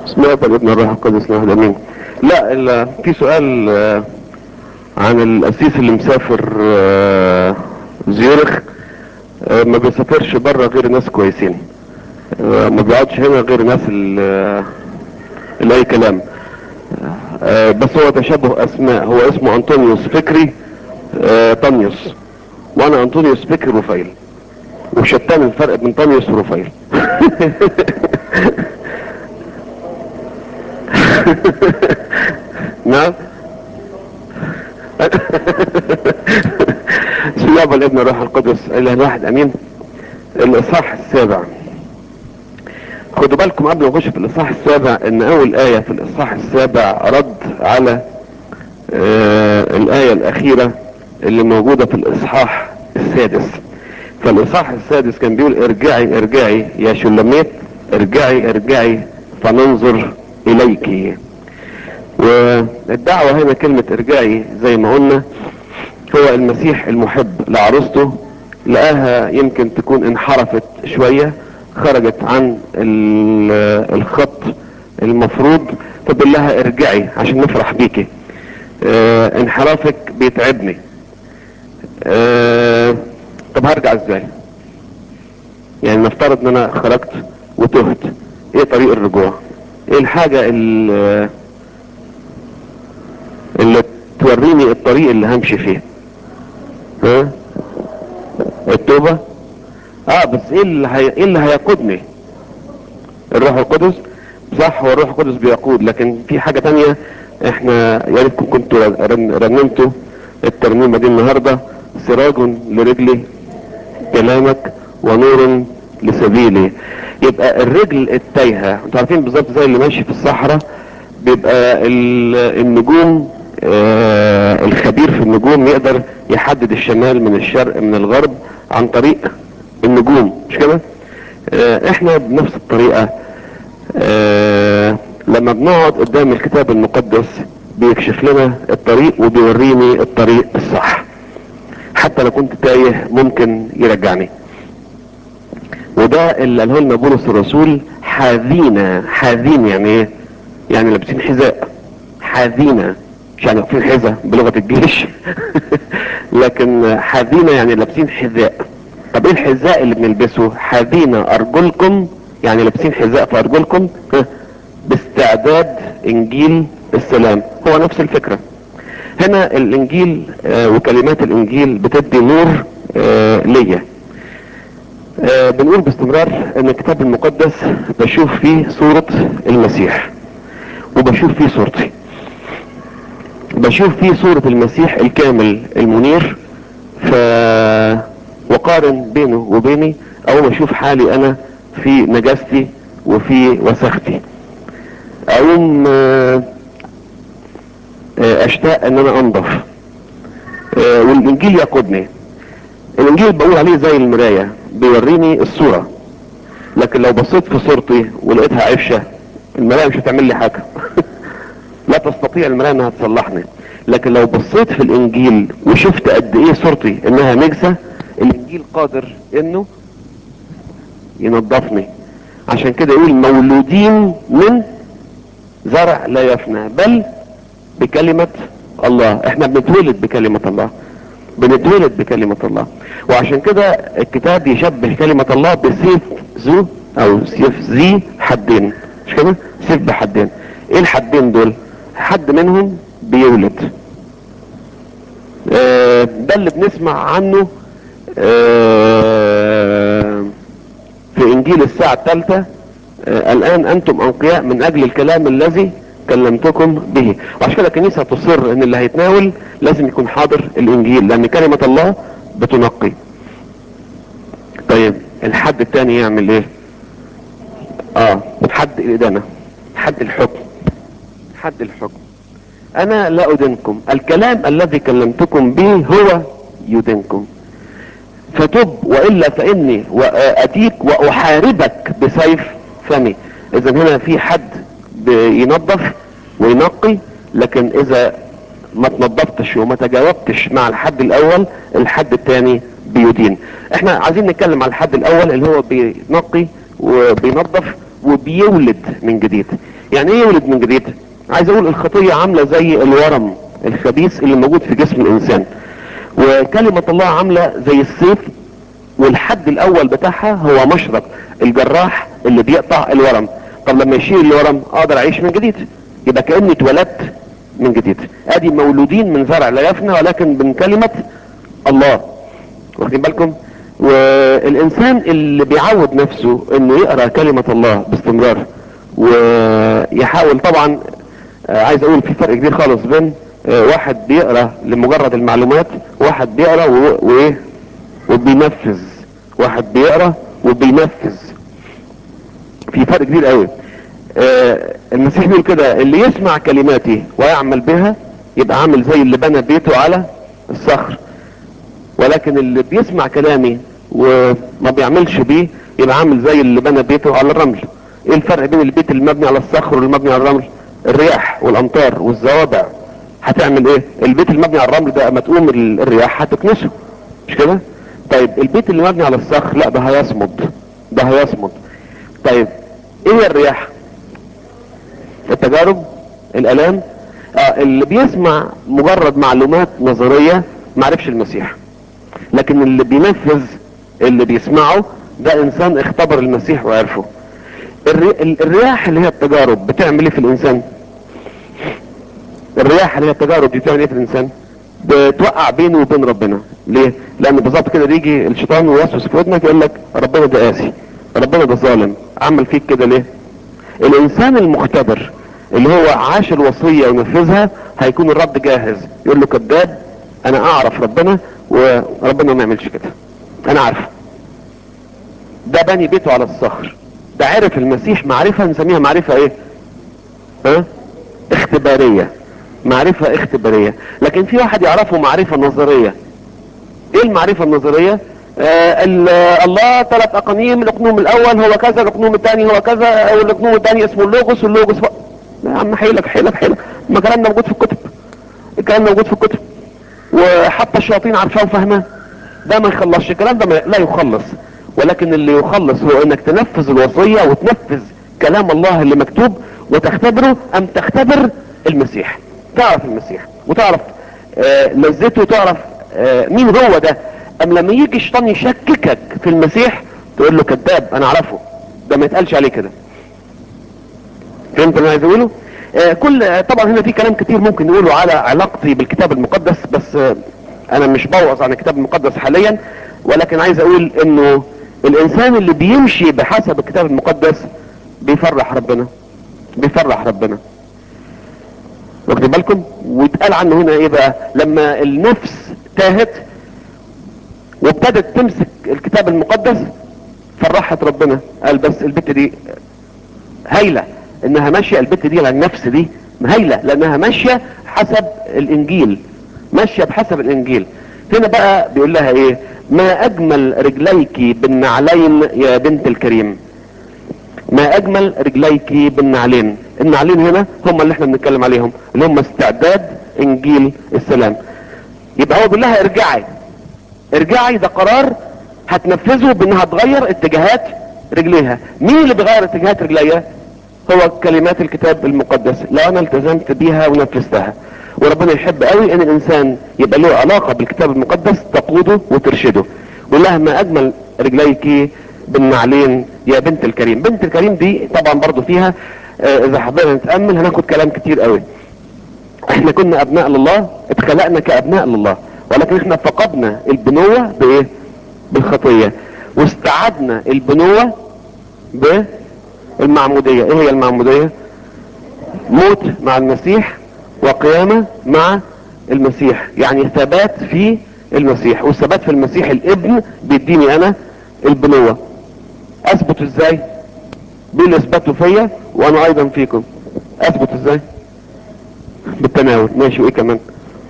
بسم الله والابن الروح القدس واحد امين. لا في سؤال عن القسيس اللي مسافر زيورخ. ما بيسافرش بره غير ناس كويسين، ما بيقعدش هنا غير ناس اللي اي كلام. بس هو تشابه اسماء، هو اسمه انطونيوس فكري طانيوس، وانا انطونيوس فكري رفايل، وشتان الفرق بين طانيوس ورفايل. نعم. بسم الله والابن الروح القدس اله واحد امين. الاصحاح السابع، خدوا بالكم قبل ما نخش في الاصحاح السابع ان اول ايه في الاصحاح السابع رد على الايه الاخيره اللي موجوده في الاصحاح السادس. فالاصحاح السادس كان بيقول ارجعي ارجعي يا شلميت، ارجعي ارجعي فننظر اليك. والدعوه هنا كلمه ارجعي زي ما قلنا هو المسيح المحب لعروسته، لقاها يمكن تكون انحرفت شوية، خرجت عن الخط المفروض، فبقول لها ارجعي عشان نفرح بيكي. انحرافك بيتعبني. طب هرجع ازاي؟ يعني نفترض ان انا خرجت وتهت، ايه طريق الرجوع؟ ايه الحاجة اللي توريني الطريق اللي همشي فيه؟ ها؟ التوبة. بس ايه اللي هيقودني؟ الروح القدس. صح، هو الروح القدس بيقود، لكن في حاجة تانية. احنا يا ريتكم كنتوا رنمتوا الترنيمة دي النهاردة: سراج لرجلي كلامك ونور لسبيلي. يبقى الرجل التايهة، انتوا عارفين بالظبط زي اللي ماشي في الصحراء، بيبقى النجوم، الخبير في النجوم يقدر يحدد الشمال من الشرق من الغرب عن طريق النجوم، مش كده؟ احنا بنفس الطريقة. لما بنقعد قدام الكتاب المقدس بيكشف لنا الطريق وبيوريني الطريق الصح، حتى لو كنت تايه ممكن يرجعني. وده اللي قاله لنا بولس الرسول: حاذينا. حاذين يعني ايه؟ يعني لابسين حذاء. حاذينا مش يعني لابسين حذاء بلغة الجيش لكن حاذينا يعني لابسين حذاء. طب ايه الحذاء اللي بنلبسه؟ حاذينا ارجلكم، يعني لابسين حذاء في ارجلكم باستعداد انجيل السلام. هو نفس الفكرة هنا. الانجيل وكلمات الانجيل بتدي نور ليا. بنقول باستمرار ان الكتاب المقدس بشوف فيه صورة المسيح، وبشوف فيه صورتي. بشوف فيه صورة المسيح الكامل المنير، وقارن بينه وبيني، او بشوف حالي انا في نجاستي وفي وسختي، اقوم اشتاق ان انا انضف. والانجيل يقودني. الانجيل بقول عليه زي المراية، بيوريني الصورة. لكن لو بصيت في صورتي ولقيتها عفشة، المراية مش هتعمل لي حاجة لا تستطيع المراية انها تصلحني. لكن لو بصيت في الانجيل وشفت قد ايه صورتي انها نجسة، الانجيل قادر انه ينظفني. عشان كده يقول: مولودين من زرع لا يفنى بل بكلمة الله. احنا بنتولد بكلمة الله، بنتولد بكلمة الله. وعشان كده الكتاب يشبه كلمة الله بسيف ذو او سيف ذي حدين، مش كده؟ سيف بحدين. ايه الحدين دول؟ حد منهم بيولد. ده اللي بنسمع عنه في انجيل الساعة الثالثة: الان انتم انقياء من اجل الكلام الذي كلمتكم به. وعشان كده الكنيسة تصر ان اللي هيتناول لازم يكون حاضر الانجيل، لان كلمة الله بتنقي. طيب الحد الثاني يعمل ايه؟ حد الادانة، حد الحكم. حد الحكم: انا لا ادينكم، الكلام الذي كلمتكم به هو يدينكم، فتب والا فاني اتيك واحاربك بسيف فمي. اذا هنا في حد بينظف وينقي، لكن اذا ما تنظفتش وما تجاوبتش مع الحد الاول، الحد الثاني بيدين. احنا عايزين نتكلم على الحد الاول اللي هو بينقي وبينظف وبيولد من جديد. يعني ايه يولد من جديد؟ عايز اقول الخطية عاملة زي الورم الخبيث اللي موجود في جسم الانسان، وكلمة الله عاملة زي السيف، والحد الاول بتاعها هو مشرط الجراح اللي بيقطع الورم. طب لما يشيل الورم اقدر اعيش من جديد، يبقى كأني اتولدت من جديد. ادي مولودين من زرع لا يفنى ولكن من كلمة الله. واخدين بالكم؟ والانسان اللي بيعود نفسه انه يقرأ كلمة الله باستمرار ويحاول طبعا، عايز اقول في فرق كبير خالص بين واحد بيقرأ لمجرد المعلومات، واحد بيقرأ وايه وبينفذ. واحد بيقرأ وبينفذ، في فرق كبير قوي. المسيح بيقول كده: اللي يسمع كلماتي ويعمل بها يبقى عامل زي اللي بنى بيته على الصخر، ولكن اللي بيسمع كلامي وما بيعملش بيه يبقى عامل زي اللي بنى بيته على الرمل. ايه الفرق بين البيت اللي مبني على الصخر واللي مبني على الرمل؟ الرياح والامطار والزوابع هتعمل ايه؟ البيت اللي مبني على الرمل ده اما تقوم الرياح هتكنسه، مش كده؟ طيب البيت اللي مبني على الصخر لا، ده هيصمد، ده هيصمد. طيب ايه هي الرياح؟ التجارب، الالام. اللي بيسمع مجرد معلومات نظرية معرفش المسيح، لكن اللي بينفذ اللي بيسمعه ده انسان اختبر المسيح وعرفه. الرياح اللي هي التجارب بتعمل ايه في الانسان؟ الرياح اللي هي التجارب دي بتعمل ايه في الانسان؟ بتوقع بينه وبين ربنا. ليه؟ لان بالظبط كده بيجي الشيطان ويوسوس في ودنك يقول لك ربنا ده قاسي، ربنا ده ظالم، عمل فيك كده ليه؟ الانسان المختبر اللي هو عاش الوصية ونفذها هيكون الرد جاهز، يقول له كذاب، انا اعرف ربنا وربنا ما يعملش كده، انا عارفه. ده بني بيته على الصخر، ده عرف المسيح معرفة نسميها معرفة ايه؟ ها؟ اختبارية، معرفة اختبارية. لكن في واحد يعرفه معرفة نظرية. ايه المعرفة النظرية؟ الله 3 اقانيم، الاقنوم الاول هو كذا، الاقنوم الثاني هو كذا، والاقنوم الثاني اسمه اللوغوس، واللوغوس يا عم حيلك حيلك حيلك، ما الكلام ده موجود في الكتب، الكلام ده موجود في الكتب وحتى الشياطين عارفاه وفاهماه. ده ما يخلصش، الكلام ده لا يخلص. ولكن اللي يخلص هو انك تنفذ الوصية وتنفذ كلام الله اللي مكتوب وتختبره، ام تختبر المسيح، تعرف المسيح وتعرف لذته، وتعرف مين هو ده. ام لما يجي الشيطان يشككك في المسيح تقول له كذاب، انا اعرفه، ده ما يتقالش عليه كده. فهمت اللي انا عايز اقوله؟ طبعا هنا في كلام كتير ممكن نقوله على علاقتي بالكتاب المقدس، بس انا مش بوعظ عن الكتاب المقدس حاليا، ولكن عايز اقول انه الانسان اللي بيمشي بحسب الكتاب المقدس بيفرح ربنا، بيفرح ربنا. واخدين بالكم؟ ويتقال عنه هنا ايه بقى؟ لما النفس تاهت وابتدت تمسك الكتاب المقدس فرحت ربنا، قال بس البت دي هايلة انها ماشية، البت دي النفس دي هايلة لانها ماشية حسب الانجيل، ماشية بحسب الانجيل. هنا بقى بيقول لها ايه؟ ما اجمل رجليك بالنعلين يا بنت الكريم، ما اجمل رجليك بالنعلين. النعلين هنا هم اللي احنا بنتكلم عليهم، اللي هم استعداد انجيل السلام. يبقى هو بيقول لها ارجعي، ارجعي، ده قرار هتنفذه بانها تغير اتجاهات رجليها. مين اللي بيغير اتجاهات رجليها؟ هو كلمات الكتاب المقدس، لو انا التزمت بيها ونفذتها. وربنا يحب قوي ان الانسان يبقى له علاقة بالكتاب المقدس تقوده وترشده. والله ما اجمل رجليك بالنعلين يا بنت الكريم. بنت الكريم دي طبعا برضو فيها اذا حبينا نتأمل هناخد كلام كتير قوي. احنا كنا ابناء لله، اتخلقنا كابناء لله، ولكن احنا فقدنا البنوة بايه؟ بالخطية. واستعدنا البنوة بالمعمودية. ايه هي المعمودية؟ موت مع المسيح وقيامة مع المسيح، يعني ثبات في المسيح. والثبات في المسيح الابن بيديني انا البنوة. اثبت ازاي؟ بيقول اثبتوا فيا وانا ايضا فيكم. اثبت ازاي؟ بالتناول. ماشي، وايه كمان؟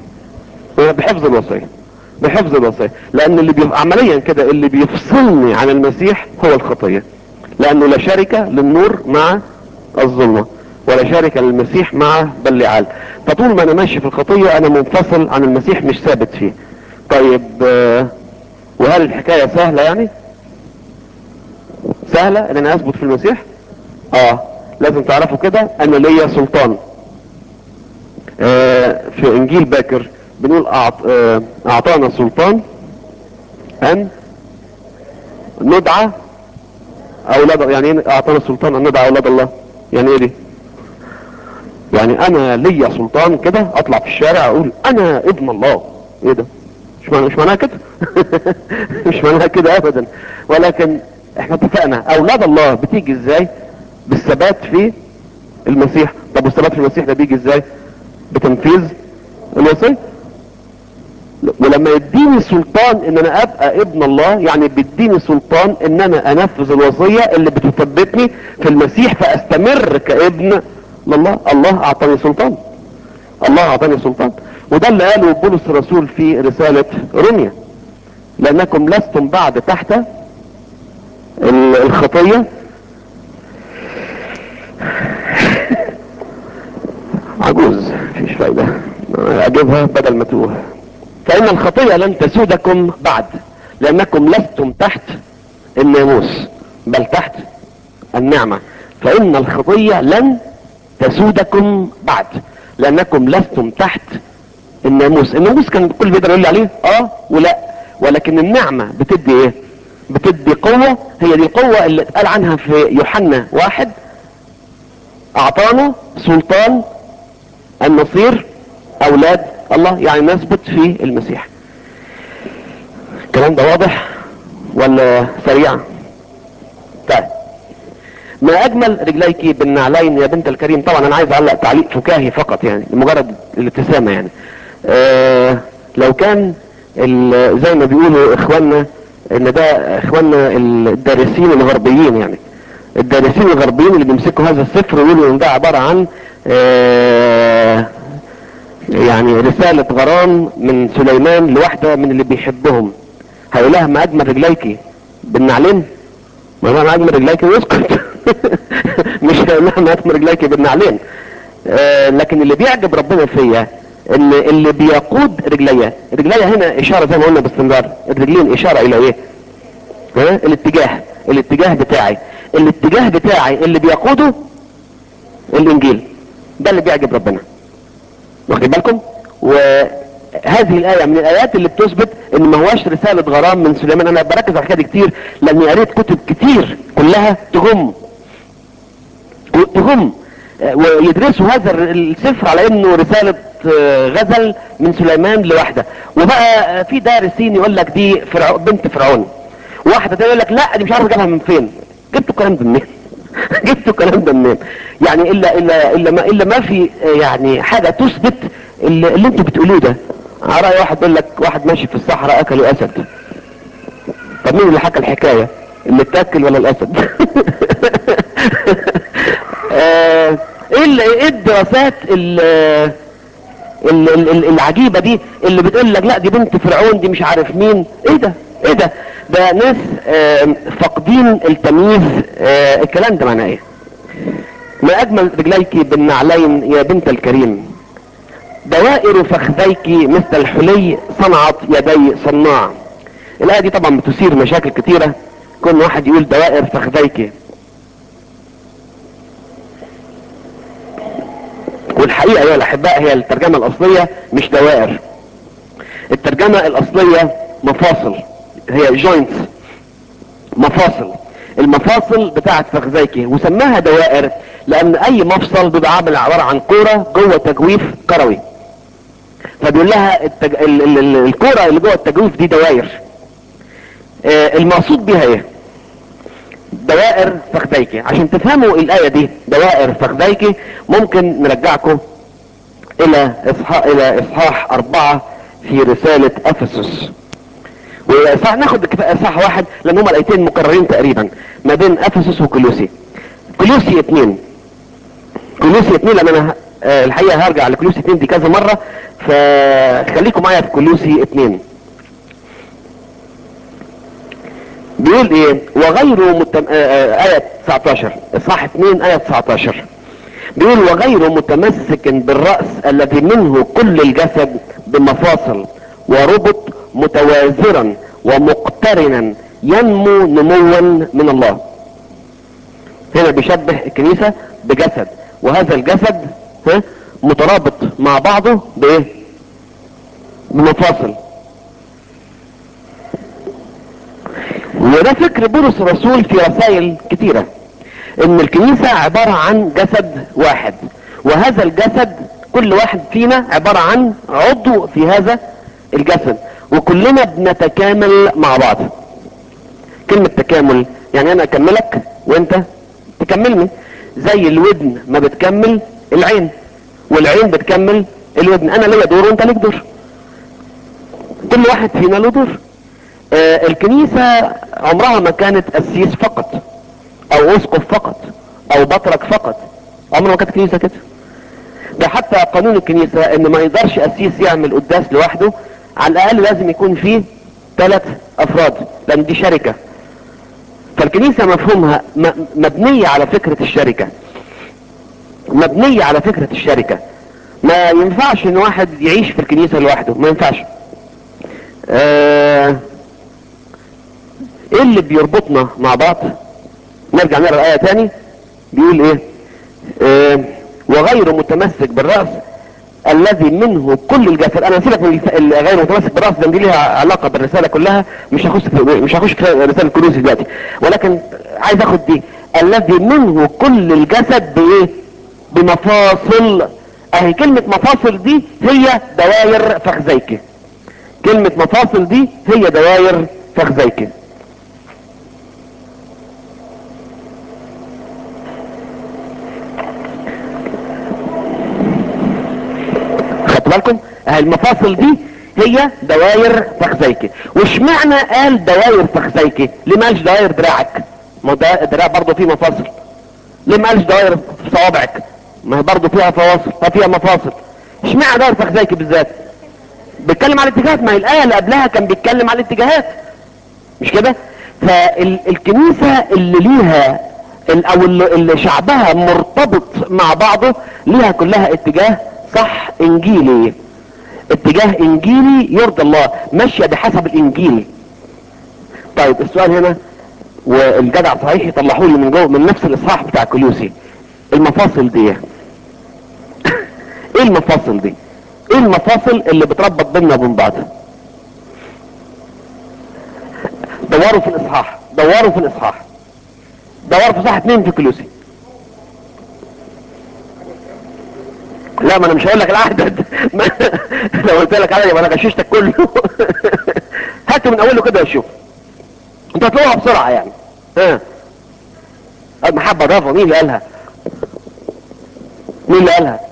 بحفظ الوصية، بحفظ الوصية. لان اللي بيبقى عمليا كده اللي بيفصلني عن المسيح هو الخطية، لانه لا شركة للنور مع الظلمة ولا شركة للمسيح مع بلعال. فطول ما انا ماشي في الخطية انا منفصل عن المسيح، مش ثابت فيه. طيب وهل الحكاية سهلة؟ يعني سهلة ان انا اثبت في المسيح؟ لازم تعرفوا كده انا ليا سلطان. في انجيل باكر بنقول اعطانا سلطان ان ندعى اولاد. يعني ايه اعطانا سلطان ان ندعى اولاد الله؟ يعني ايه دي؟ يعني انا ليا سلطان كده اطلع في الشارع اقول انا ابن الله. ايه ده؟ مش معناها كده. مش معناها كده ابدا. ولكن احنا اتفقنا اولاد الله بتيجي ازاي؟ بالثبات في المسيح. طب والثبات في المسيح ده بيجي ازاي؟ بتنفيذ الوصية. ولما يديني سلطان ان انا ابقى ابن الله، يعني بيديني سلطان ان انا انفذ الوصية اللي بتثبتني في المسيح فاستمر كابن لله. الله اعطاني سلطان. الله اعطاني سلطان. وده اللي قاله بولس الرسول في رسالة روميا: لانكم لستم بعد تحت الخطية. عجوز مفيش فايدة اجيبها بدل ما تقول. فان الخطية لن تسودكم بعد لانكم لستم تحت الناموس بل تحت النعمة. فان الخطية لن تسودكم بعد لانكم لستم تحت الناموس. الناموس كان كل بيقدر يقول لي عليه ولا، ولكن النعمة بتدي ايه؟ بتدي قوة. هي دي القوة اللي اتقال عنها في يوحنا 1: اعطانا سلطان ان نصير اولاد الله، يعني نثبت في المسيح. الكلام ده واضح ولا سريع؟ طيب، ما اجمل رجليك بالنعلين يا بنت الكريم. طبعا انا عايز اعلق تعليق فكاهي فقط، يعني لمجرد الابتسامة. يعني لو كان زي ما بيقولوا اخواننا ان ده اخواننا الدارسين الغربيين، يعني الدارسين الغربيين اللي بيمسكوا هذا السفر ويقولوا ان ده عبارة عن يعني رسالة غرام من سليمان لواحدة من اللي بيحبهم، هيقول لها ما اجمل رجليك بالنعلين؟ ما انا اجمل رجليك ويسكت. مش هيقول لها ما اجمل رجليك بالنعلين. لكن اللي بيعجب ربنا فيا ان اللي بيقود رجليا هنا اشارة زي ما قلنا باستمرار. الرجلين اشارة الى ايه؟ الاتجاه بتاعي اللي بيقوده الانجيل. ده اللي بيعجب ربنا، واخدين بالكم؟ وهذه الايه من الايات اللي بتثبت ان ما هواش رساله غرام من سليمان. انا بركز على الحكايه دي كتير لاني قريت كتب كتير كلها تهم ويدرسوا هذا السفر على انه رساله غزل من سليمان لواحده. وبقى في دارسين يقول لك دي بنت فرعون، واحده تانية يقول لك لا دي مش عارف جابها من فين. جبتوا الكلام ده منين؟ جبتوا الكلام ده منين؟ يعني الا ما في يعني حاجه تثبت اللي انتوا بتقولوه ده. على رأي واحد يقول لك واحد ماشي في الصحراء اكله اسد. طب مين اللي حكى الحكايه؟ اللي اتاكل ولا الاسد؟ ايه الدراسات العجيبة دي اللي بتقول لك لا دي بنت فرعون، دي مش عارف مين؟ ايه ده ناس فاقدين التمييز. الكلام ده معناه ايه؟ ما اجمل رجليك بالنعلين يا بنت الكريم، دوائر فخذيك مثل الحلي صنعت يدي صناع. الايه دي طبعا بتثير مشاكل كتيرة. كل واحد يقول دوائر فخذيك، والحقيقة يا الاحباء هي الترجمة الاصلية مش دوائر. الترجمة الاصلية مفاصل، هي جوينتس، مفاصل. المفاصل بتاعت فخذيك، وسماها دوائر لان اي مفصل بيبقى عبارة عن كورة جوه تجويف كروي، فبيقول لها الكورة اللي جوه التجويف دي دوائر. المقصود بيها ايه؟ دوائر فخذيك. عشان تفهموا الاية دي دوائر فخذيك ممكن نرجعكم الى اصحاح 4 في رسالة افسس. وصح ناخد اصحاح 1 لان هما الايتين مكررين تقريبا ما بين افسس وكولوسي. كولوسي 2 لان انا الحقيقة هرجع لكولوسي 2 دي كذا مرة، فخليكم معايا في كولوسي 2. بيقول ايه؟ وغير آية 19 اصحاح 2 آية 19 بيقول وغير متمسك بالرأس الذي منه كل الجسد بمفاصل وربط متوازرا ومقترنا ينمو نموا من الله. هنا بيشبه الكنيسة بجسد، وهذا الجسد مترابط مع بعضه بايه؟ بمفاصل. وده فكر بولس الرسول في رسائل كتيرة، ان الكنيسة عبارة عن جسد واحد، وهذا الجسد كل واحد فينا عبارة عن عضو في هذا الجسد، وكلنا بنتكامل مع بعض. كلمة تكامل يعني انا اكملك وانت تكملني، زي الودن ما بتكمل العين، والعين بتكمل الودن. انا ليا دور وانت ليك دور، كل واحد فينا له دور. الكنيسة عمرها ما كانت قسيس فقط او اسقف فقط او بطرك فقط، عمرها ما كانت كنيسة كده. ده حتى قانون الكنيسة ان ما يقدرش قسيس يعمل قداس لوحده، على الاقل لازم يكون فيه 3 افراد، لان دي شركة. فالكنيسة مفهومها مبنية على فكرة الشركة، مبنية على فكرة الشركة. ما ينفعش ان واحد يعيش في الكنيسة لوحده، ما ينفعش. ايه اللي بيربطنا مع بعض؟ نرجع نقرا الايه تاني، بيقول ايه؟ وغير متمسك بالراس الذي منه كل الجسد. انا سيبك من غير متمسك بالراس، لان دي ليها علاقه بالرساله كلها، مش هخش في رساله كولوسي دلوقتي، ولكن عايز اخد دي. الذي منه كل الجسد بايه؟ بمفاصل. اهي كلمه مفاصل دي هي دواير فخذيك. كلمه مفاصل دي هي دواير فخذيك. خدتوا بالكم؟ المفاصل دي هي دواير فخذيك. وش معنى قال دواير فخذيك؟ ليه ما قالش دواير دراعك؟ ما ده الدراع برضه فيه مفاصل. ليه ما قالش دواير في صوابعك؟ ما هي برضه فيها فواصل، فيها مفاصل. اشمعنى دواير فخذيك بالذات؟ بيتكلم على الاتجاهات، ما هي الايه اللي قبلها كان بيتكلم على الاتجاهات، مش كده؟ فالكنيسه اللي ليها او اللي شعبها مرتبط مع بعضه، ليها كلها اتجاه صح انجيلي، اتجاه انجيلي يرضي الله، ماشيه بحسب الانجيل. طيب السؤال هنا، والجدع صحيح يطلعوا لي من جوه من نفس الاصحاح بتاع كولوسي، المفاصل دي ايه المفاصل دي؟ ايه المفاصل اللي بتربط بيننا وبين بعض؟ دوروا في الاصحاح، دوروا في الاصحاح، دوروا في اصحاح 2 في كولوسي. لا، ما انا مش هقول لك العدد لو قلت لك عدد يبقى انا غششتك كله هاتوا من اوله كده وشوف، انت هتلاقوها بسرعه يعني. ها، المحبه، برافو. مين اللي قالها؟ مين اللي قالها؟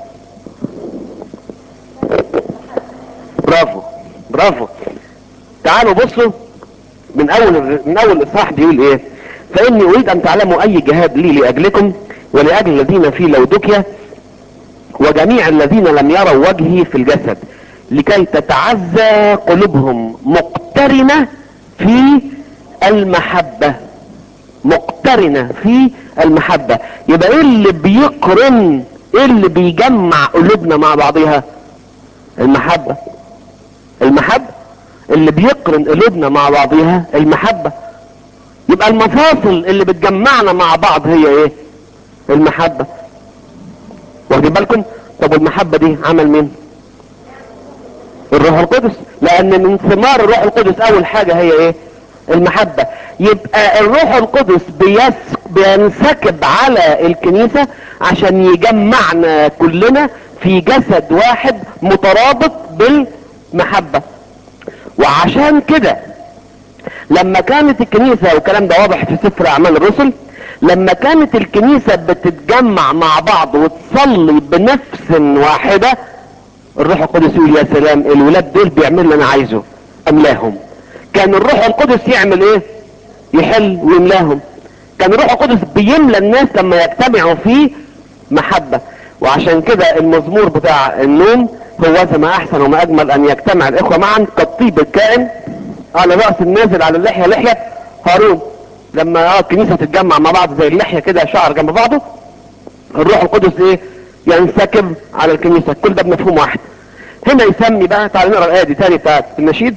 برافو، برافو. تعالوا بصوا من اول اصحاح بيقول ايه؟ فاني اريد ان تعلموا اي جهاد لي لاجلكم ولاجل الذين في لودوكيا وجميع الذين لم يروا وجهي في الجسد، لكي تتعزى قلوبهم مقترنة في المحبة. مقترنة في المحبة. يبقى ايه اللي بيقرن، ايه اللي بيجمع قلوبنا مع بعضها؟ المحبة. المحبة اللي بيقرن قلوبنا مع بعضها، المحبة. يبقى المفاصل اللي بتجمعنا مع بعض هي ايه؟ المحبة. واخدين بالكم؟ طب والمحبة دي عمل مين؟ الروح القدس، لان من ثمار الروح القدس اول حاجة هي ايه؟ المحبة. يبقى الروح القدس بينسكب على الكنيسة عشان يجمعنا كلنا في جسد واحد مترابط بالمحبة. وعشان كده لما كانت الكنيسة، والكلام ده واضح في سفر اعمال الرسل، لما كانت الكنيسة بتتجمع مع بعض وتصلي بنفس واحدة، الروح القدس يقول يا سلام، الولاد دول بيعملوا اللي انا عايزه، املاهم. كان الروح القدس يعمل ايه؟ يحل ويملاهم. كان الروح القدس بيملى الناس لما يجتمعوا في محبة. وعشان كده المزمور بتاع النوم هو ما احسن وما اجمل ان يجتمع الاخوة معا كالطيب الكائن على رأس النازل على اللحية لحية هارون. لما الكنيسة تتجمع مع بعض زي اللحية كده، شعر جنب بعضه، الروح القدس ايه؟ ينسكب على الكنيسة. كل ده بمفهوم واحد. هنا يسمي بقى، تعالوا نقرا الايه دي تاني بتاعت النشيد.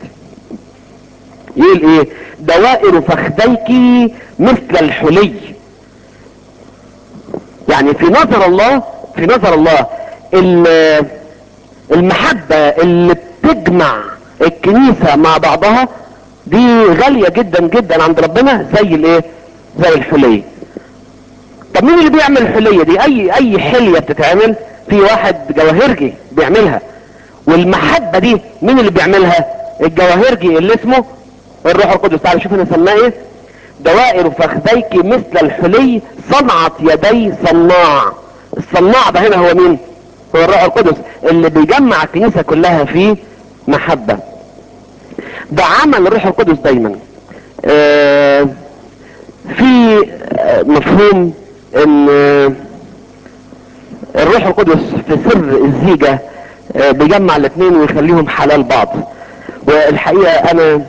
يقول ايه؟ دوائر فخذيك مثل الحلي. يعني في نظر الله، في نظر الله المحبة اللي بتجمع الكنيسة مع بعضها دي غالية جدا جدا عند ربنا، زي الايه؟ زي الحلية. طب مين اللي بيعمل الحلية دي؟ اي حلية بتتعمل في واحد جواهرجي بيعملها، والمحبة دي مين اللي بيعملها؟ الجواهرجي اللي اسمه الروح القدس. تعالى شوف انا سماه ايه: دوائر فخذيك مثل الحلي صنعت يدي صناع. الصناع ده هنا هو مين؟ هو الروح القدس اللي بيجمع الكنيسة كلها في محبة. ده عمل الروح القدس دايما. في مفهوم ان الروح القدس في سر الزيجة بيجمع الاثنين ويخليهم حلال بعض. والحقيقة انا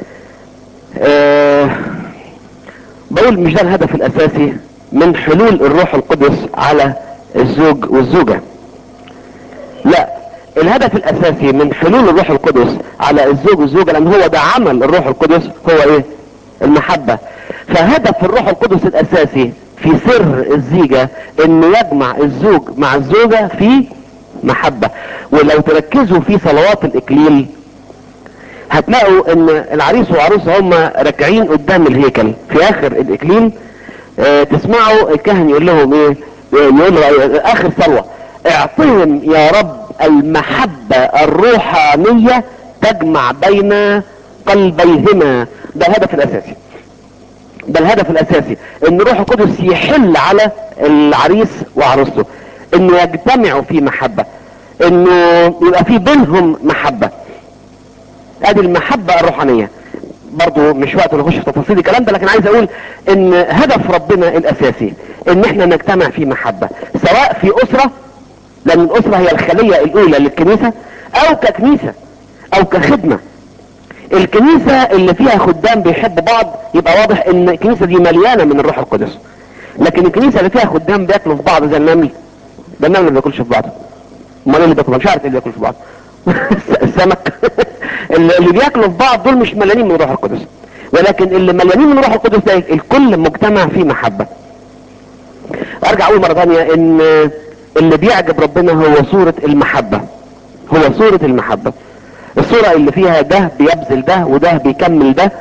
بقول مش ده الهدف الاساسي من حلول الروح القدس على الزوج والزوجة. لا، الهدف الاساسي من حلول الروح القدس على الزوج والزوجة، لان هو ده عمل الروح القدس، هو ايه؟ المحبة. فهدف الروح القدس الاساسي في سر الزيجة انه يجمع الزوج مع الزوجة في محبة. ولو تركزوا في صلوات الاكليل هتلاقوا ان العريس والعروسة هم راكعين قدام الهيكل في اخر الاكليل. تسمعوا الكاهن يقول لهم ايه؟ يقول له اخر صلوة: اعطهم يا رب المحبة الروحانية تجمع بين قلبيهما. ده الهدف الاساسي، ده الهدف الاساسي، ان روح القدس يحل على العريس وعروسته، انه يجتمعوا في محبة، انه يبقى في بينهم محبة. ادي المحبة الروحانية. برضو مش وقت نخش في تفاصيل الكلام ده، لكن عايز اقول ان هدف ربنا الاساسي ان احنا نجتمع في محبة، سواء في اسرة، لان الاسرة هي الخلية الاولى للكنيسة، او ككنيسة او كخدمة. الكنيسة اللي فيها خدام بيحبوا بعض يبقى واضح ان الكنيسة دي مليانة من الروح القدس. لكن الكنيسة اللي فيها خدام بياكلوا في بعض زي النمل، ده النمل ما بياكلش في بعضه. امال اللي بياكلوا؟ مش عارف اللي بياكل في بعض. السمك. اللي بياكلوا في بعض دول مش مليانين من الروح القدس. ولكن اللي مليانين من الروح القدس ده الكل مجتمع في محبة. ارجع اقول مرة ثانية ان اللي بيعجب ربنا هو صورة المحبة، هو صورة المحبة. الصورة اللي فيها ده بيبذل ده وده بيكمل ده.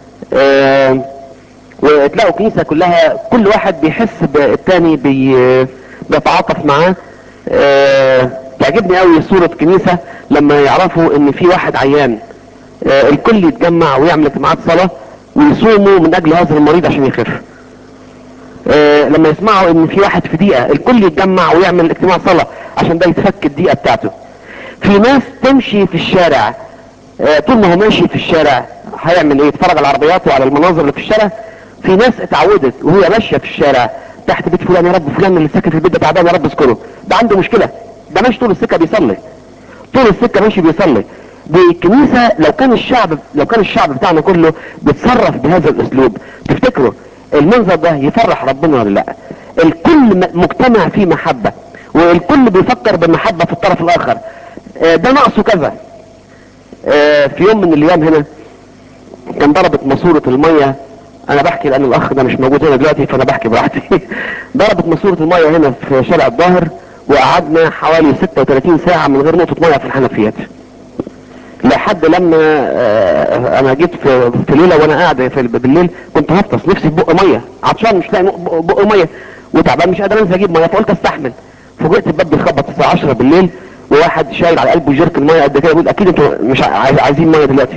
وتلاقوا كنيسة كلها كل واحد بيحس بالتاني بيتعاطف معاه. تعجبني قوي صورة كنيسة لما يعرفوا ان في واحد عيان، الكل يتجمع ويعمل اجتماعات صلاة ويصوموا من اجل هذا المريض عشان يخف. لما يسمعوا ان في واحد في ضيقة الكل يتجمع ويعمل اجتماع صلاة عشان ده يتفك الضيقة بتاعته. في ناس تمشي في الشارع، طول ما هو ماشي في الشارع هيعمل ايه؟ يتفرج على العربيات وعلى المناظر اللي في الشارع. في ناس اتعودت وهي ماشيه في الشارع تحت بيت فلان: يا رب فلان اللي ساكن في البيت ده تعبان، يا رب اذكره، ده عنده مشكله، ده ماشي طول السكه بيصلي، طول السكه ماشي بيصلي. دي الكنيسه. لو كان الشعب بتاعنا كله بيتصرف بهذا الاسلوب، تفتكروا المنظر ده يفرح ربنا ولا لا؟ الكل مجتمع فيه محبه، والكل بيفكر بالمحبه في الطرف الاخر. ده ناقصه كذا. في يوم من الايام هنا كان ضربت ماسورة المية. انا بحكي لان الاخ ده مش موجود هنا دلوقتي فانا بحكي براحتي. ضربت ماسورة المية هنا في شارع الظاهر، وقعدنا حوالي 36 ساعة من غير نقطة مية في الحنفيات، لحد لما انا جيت في ليلة وانا قاعد بالليل كنت هفطس نفسي في بق مية، عطشان مش لاقي بق مية وتعبان مش قادر انزل اجيب مية، فقلت استحمل. فوجئت الباب بيخبط الساعة 10 بالليل، وواحد شايل على قلبه جيركن مية قد كده بيقول: اكيد انتوا مش عايزين مية دلوقتي.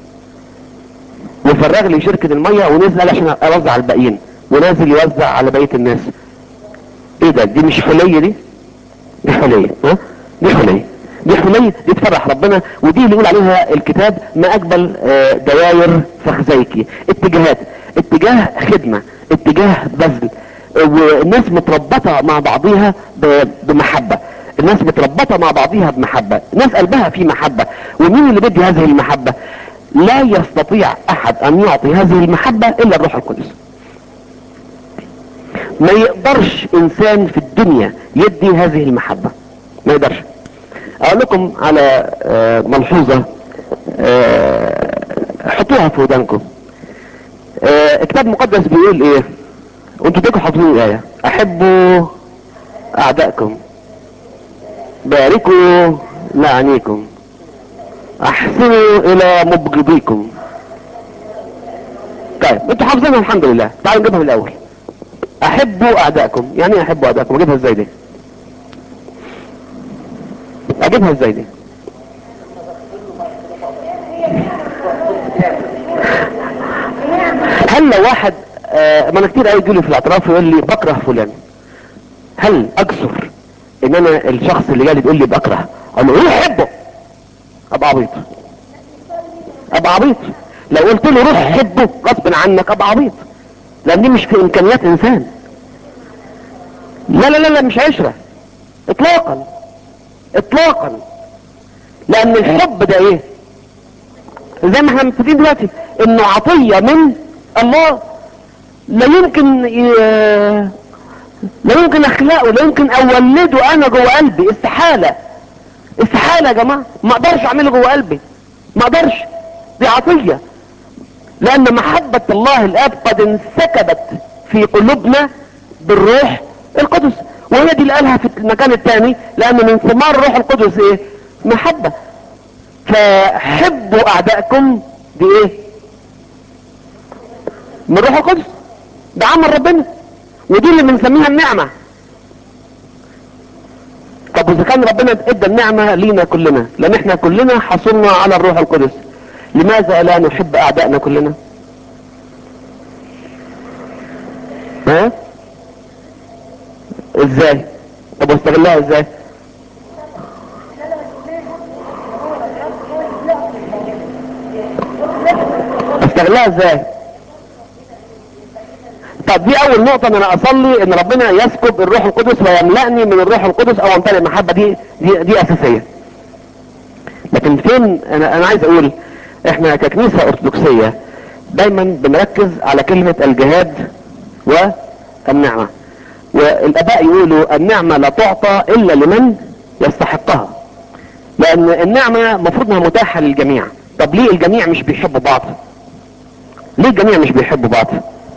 وفرغ لي شركة المية ونزل قال عشان اوزع على الباقيين، ونازل يوزع على بقية الناس. ايه ده؟ دي مش حلية دي؟ دي حلية، ها؟ دي حلية، دي حلية، دي تفرح ربنا. ودي اللي يقول عليها الكتاب: ما اقبل دواير فخذيكي. اتجاهات، اتجاه خدمة، اتجاه بذل، والناس متربطة مع بعضيها بمحبة. الناس متربطة مع بعضيها بمحبة، الناس قلبها في محبة. ومين اللي بدي هذه المحبة؟ لا يستطيع احد ان يعطي هذه المحبة الا الروح القدس. ما يقدرش انسان في الدنيا يدي هذه المحبة، ما يقدرش. اقول لكم على ملحوظة حطوها في ودانكم. الكتاب المقدس بيقول ايه؟ وانتوا تيجوا حاطين الايه: احبوا اعدائكم، باركوا لعنيكم، احسنوا الى مبغضيكم. طيب انتوا حافظينها الحمد لله، تعالوا نجيبها من الاول. احبوا اعدائكم، يعني ايه احبوا اعدائكم؟ اجيبها ازاي دي؟ اجيبها ازاي دي؟ هل لو واحد ما انا كتير قوي يجيلي في الاعتراف ويقول لي بكره فلان، هل اكثر ان انا الشخص اللي جالي بيقول لي بكره اقول له روح حبه؟ ابقى عبيط، ابقى عبيط. لو قلت له روح حبه غصب عنك ابقى عبيط، لان دي مش في امكانيات انسان. لا لا لا لا، مش عشرة اطلاقا، اطلاقا. لان الحب ده ايه؟ زي ما احنا متفقين دلوقتي انه عطية من الله، لا يمكن لا يمكن اخلاقه، لا يمكن اولده انا جوه قلبي، استحالة. استحالة يا جماعة، ما اقدرش اعمله جوه قلبي، ما اقدرش. دي عطية، لان محبة الله الاب قد انسكبت في قلوبنا بالروح القدس، وهي دي اللي قالها في المكان الثاني، لان من ثمار الروح القدس ايه؟ محبة. فحبوا اعدائكم، دي ايه؟ من الروح القدس، ده عمل ربنا، ودي اللي بنسميها النعمة. طب واذا كان ربنا ادى النعمة لينا كلنا، لان احنا كلنا حصلنا على الروح القدس، لماذا لا نحب اعدائنا كلنا؟ ها؟ ازاي؟ طب واستغلها ازاي؟ استغلها ازاي؟ طب دي اول نقطة، ان انا اصلي ان ربنا يسكب الروح القدس ويملأني من الروح القدس او امتلئ المحبة، دي اساسية. لكن فين؟ انا عايز اقول احنا ككنيسة ارثوذكسية دايما بنركز على كلمة الجهاد والنعمة، والاباء يقولوا النعمة لا تعطى الا لمن يستحقها، لان النعمة مفروض انها متاحة للجميع. طب ليه الجميع مش بيحبوا بعض؟ ليه الجميع مش بيحبوا بعض؟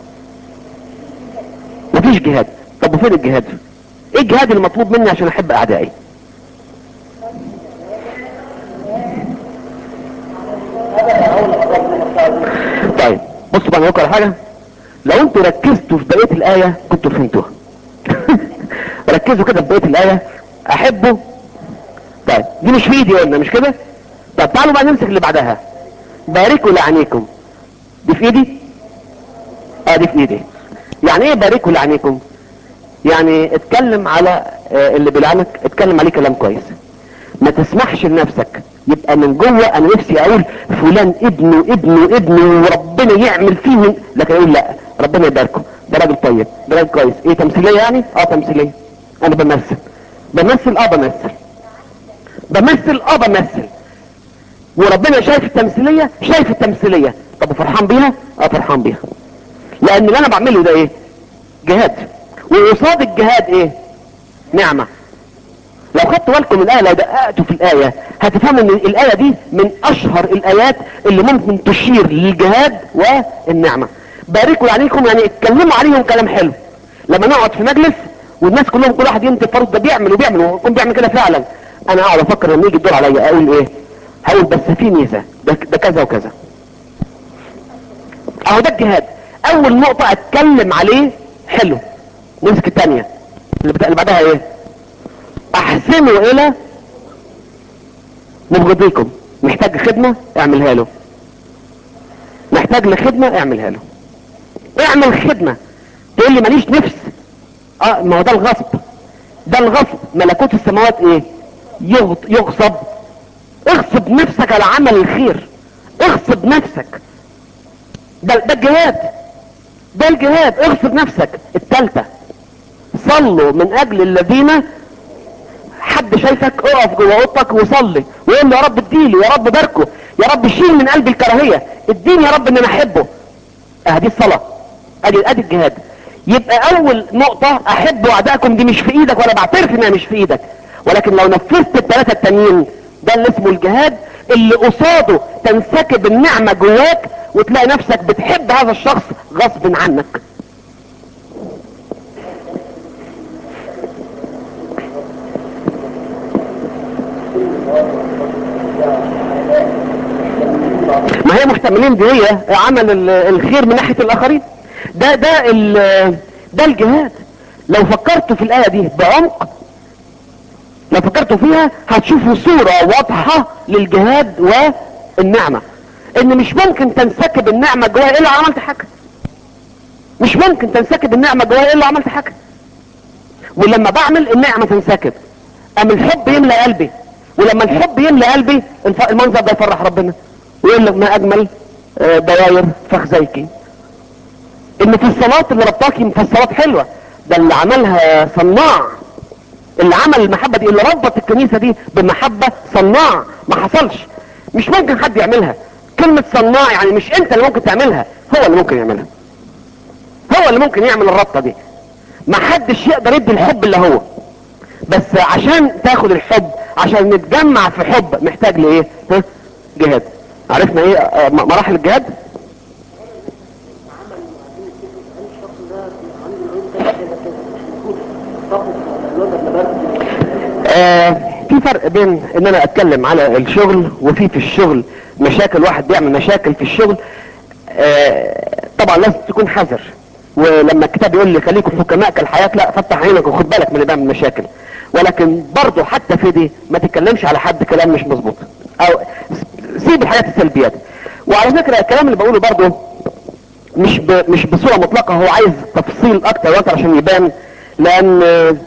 مفيش جهاد. طب وفين الجهاد؟ ايه الجهاد المطلوب مني عشان احب اعدائي؟ طيب بصوا بقى، نقول على حاجة، لو انتوا ركزتوا في بقية الآية كنتوا فهمتوها. ركزوا كده في بقية الآية، احبه. طيب دي مش في ايدي قلنا، مش كده؟ طب تعالوا بقى نمسك اللي بعدها، باركوا لعنيكم. دي في ايدي؟ دي في ايدي. يعني ايه باركوا لعنيكم؟ يعني اتكلم على اللي بيلعنك، اتكلم عليه كلام كويس، ما تسمحش لنفسك يبقى من جوه انا نفسي اقول فلان ابنه ابنه ابنه وربنا يعمل فيه، لكن اقول لا ربنا يباركه، ده راجل طيب، ده راجل كويس. ايه تمثيليه يعني؟ تمثيليه. انا بمثل، بمثل بمثل، بمثل بمثل، وربنا شايف التمثيليه، شايف التمثيليه. طب فرحان بيها؟ فرحان بيها، لان اللي انا بعمله ده ايه؟ جهاد. وقصاد الجهاد ايه؟ نعمه. لو خدتوا بالكم من الآية، لو دققتوا في الآية هتفهموا ان الآية دي من اشهر الآيات اللي ممكن تشير للجهاد والنعمة. باركوا عليكم، يعني اتكلموا عليهم كلام حلو. لما نقعد في مجلس والناس كلهم كل واحد ينتج فرض، ده بيعمل وبيعمل ويكون بيعمل كده فعلا، انا اقعد افكر لما يجي الدور عليا اقول ايه؟ هقول بس في ميزة، ده كذا وكذا. اهو ده الجهاد. اول نقطة اتكلم عليه حلو. نمسك الثانية اللي بعدها ايه؟ احسنوا الى مبغضيكم. محتاج خدمة اعملها له، محتاج لخدمة اعملها له، اعمل خدمة. تقول لي ماليش نفس، ما هو ده الغصب، ده الغصب. ملكوت السماوات ايه؟ يغصب. اغصب نفسك على عمل الخير، اغصب نفسك، ده الجهاد، ده الجهاد. اغصب نفسك. الثالثة، صلوا من اجل الذين، حد شايفك اقف جوه اوضتك وصلي وقول له يا رب اديله، يا رب باركه، يا رب شيل من قلبي الكراهيه، اديني يا رب ان انا احبه. دي الصلاه، ادي الجهاد. يبقى اول نقطه احبوا اعدائكم، دي مش في ايدك، ولا بعترف انها مش في ايدك، ولكن لو نفذت الثلاثه التانيين ده اللي اسمه الجهاد، اللي قصاده تنسكب النعمه جواك وتلاقي نفسك بتحب هذا الشخص غصب عنك. ما هي محتملين دي هي عمل الخير من ناحية الاخرين. ده الجهاد. لو فكرتوا في الآية دي بعمق، لو فكرتوا فيها هتشوفوا صورة واضحة للجهاد والنعمة، ان مش ممكن تنسكب النعمة جوايا الا عملت حاجة. مش ممكن تنسكب النعمة جوايا الا عملت حاجة. ولما بعمل النعمة تنسكب، ام الحب يملى قلبي. ولما الحب يملى قلبي المنظر ده يفرح ربنا، ويقول لك ما اجمل دواير فخذيكي. ان في الصلاة اللي ربطاكي مفسرات حلوة، ده اللي عملها صناع، اللي عمل المحبة دي، اللي ربط الكنيسة دي بمحبة صناع. ما حصلش، مش ممكن حد يعملها. كلمة صناع يعني مش انت اللي ممكن تعملها، هو اللي ممكن يعملها، هو اللي ممكن يعمل الربطة دي. ما حدش يقدر يدي الحب اللي هو. بس عشان تاخد الحب، عشان نتجمع في حب، محتاج لايه؟ جهاد. عرفنا ايه مراحل الجهاد؟ في فرق بين ان انا اتكلم على الشغل، وفي الشغل مشاكل، واحد بيعمل مشاكل في الشغل. طبعا لازم تكون حذر. ولما الكتاب يقول لي خليكم حكماء كالحياة، لا، فتح عينك وخد بالك من اللي بيعمل مشاكل. ولكن برضه حتى في دي ما تتكلمش على حد كلام مش مظبوط، او سيب الحاجات السلبيات. وعلى فكرة الكلام اللي بقوله برضه مش بصورة مطلقة، هو عايز تفصيل اكتر واكتر عشان يبان. لان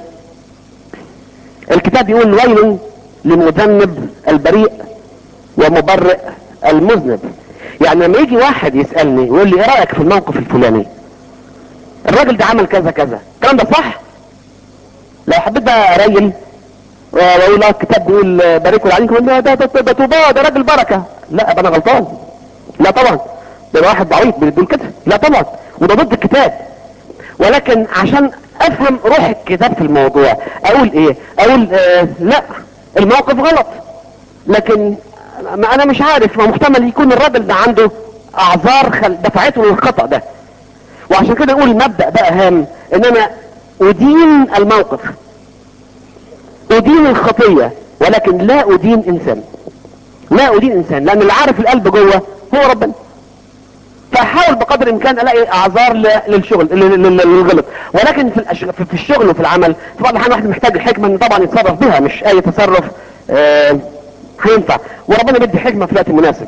الكتاب يقول ويل لمذنب البريء ومبرئ المذنب. يعني لما يجي واحد يسألني ويقول لي ايه رأيك في الموقف الفلاني، الراجل ده عمل كذا كذا، الكلام ده صح؟ لو حبيت بقى اريل واقول الكتاب بيقول باركوا عليكم، ده توبه، ده راجل بركه، لا ابقى انا غلطان. لا طبعا، ده واحد ضعيف بيقول كده، لا طبعا، وده ضد الكتاب. ولكن عشان افهم روح الكتاب في الموضوع اقول ايه؟ اقول لا، الموقف غلط، لكن ما انا مش عارف، ما محتمل يكون الراجل ده عنده اعذار دفعته للخطأ ده. وعشان كده نقول مبدأ بقى هام، ان انا ادين الموقف، ادين الخطية، ولكن لا ادين انسان. لا ادين انسان، لان اللي عارف القلب جوه هو ربنا. فاحاول بقدر الامكان الاقي اعذار للشغل للغلط. ولكن في الشغل وفي العمل في بعض الاحيان الواحد محتاج الحكمه ان طبعا يتصرف بها، مش اي تصرف هينفع. وربنا بيدي حكمه في الوقت المناسب.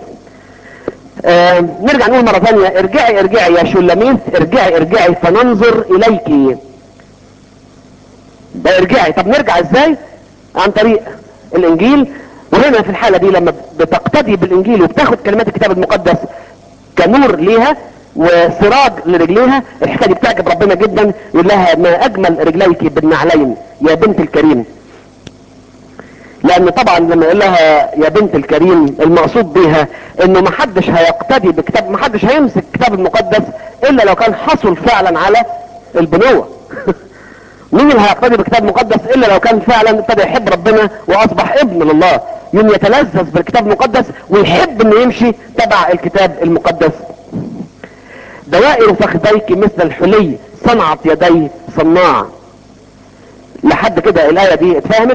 نرجع نقول مرة ثانية، ارجعي ارجعي يا شلميث، ارجعي ارجعي فننظر اليك. ده ارجعي. طب نرجع ازاي؟ عن طريق الانجيل. وهنا في الحالة دي لما بتقتدي بالانجيل وبتاخد كلمات الكتاب المقدس كنور ليها وسراج لرجليها، الحكاية دي بتعجب ربنا جدا. يقول لها ما اجمل رجليك بالنعلين يا بنت الكريم. لان طبعا لما يقول لها يا بنت الكريم، المقصود بيها انه محدش هيقتدي بكتاب، محدش هيمسك الكتاب المقدس الا لو كان حصل فعلا على البنوة. مين اللي هيقتدي بكتاب مقدس الا لو كان فعلا ابتدى يحب ربنا واصبح ابن لله، من يتلذذ بالكتاب المقدس ويحب انه يمشي تبع الكتاب المقدس. دوائر فخذيك مثل الحلي صنعت يدي صناع. لحد كده الايه دي اتفهمت؟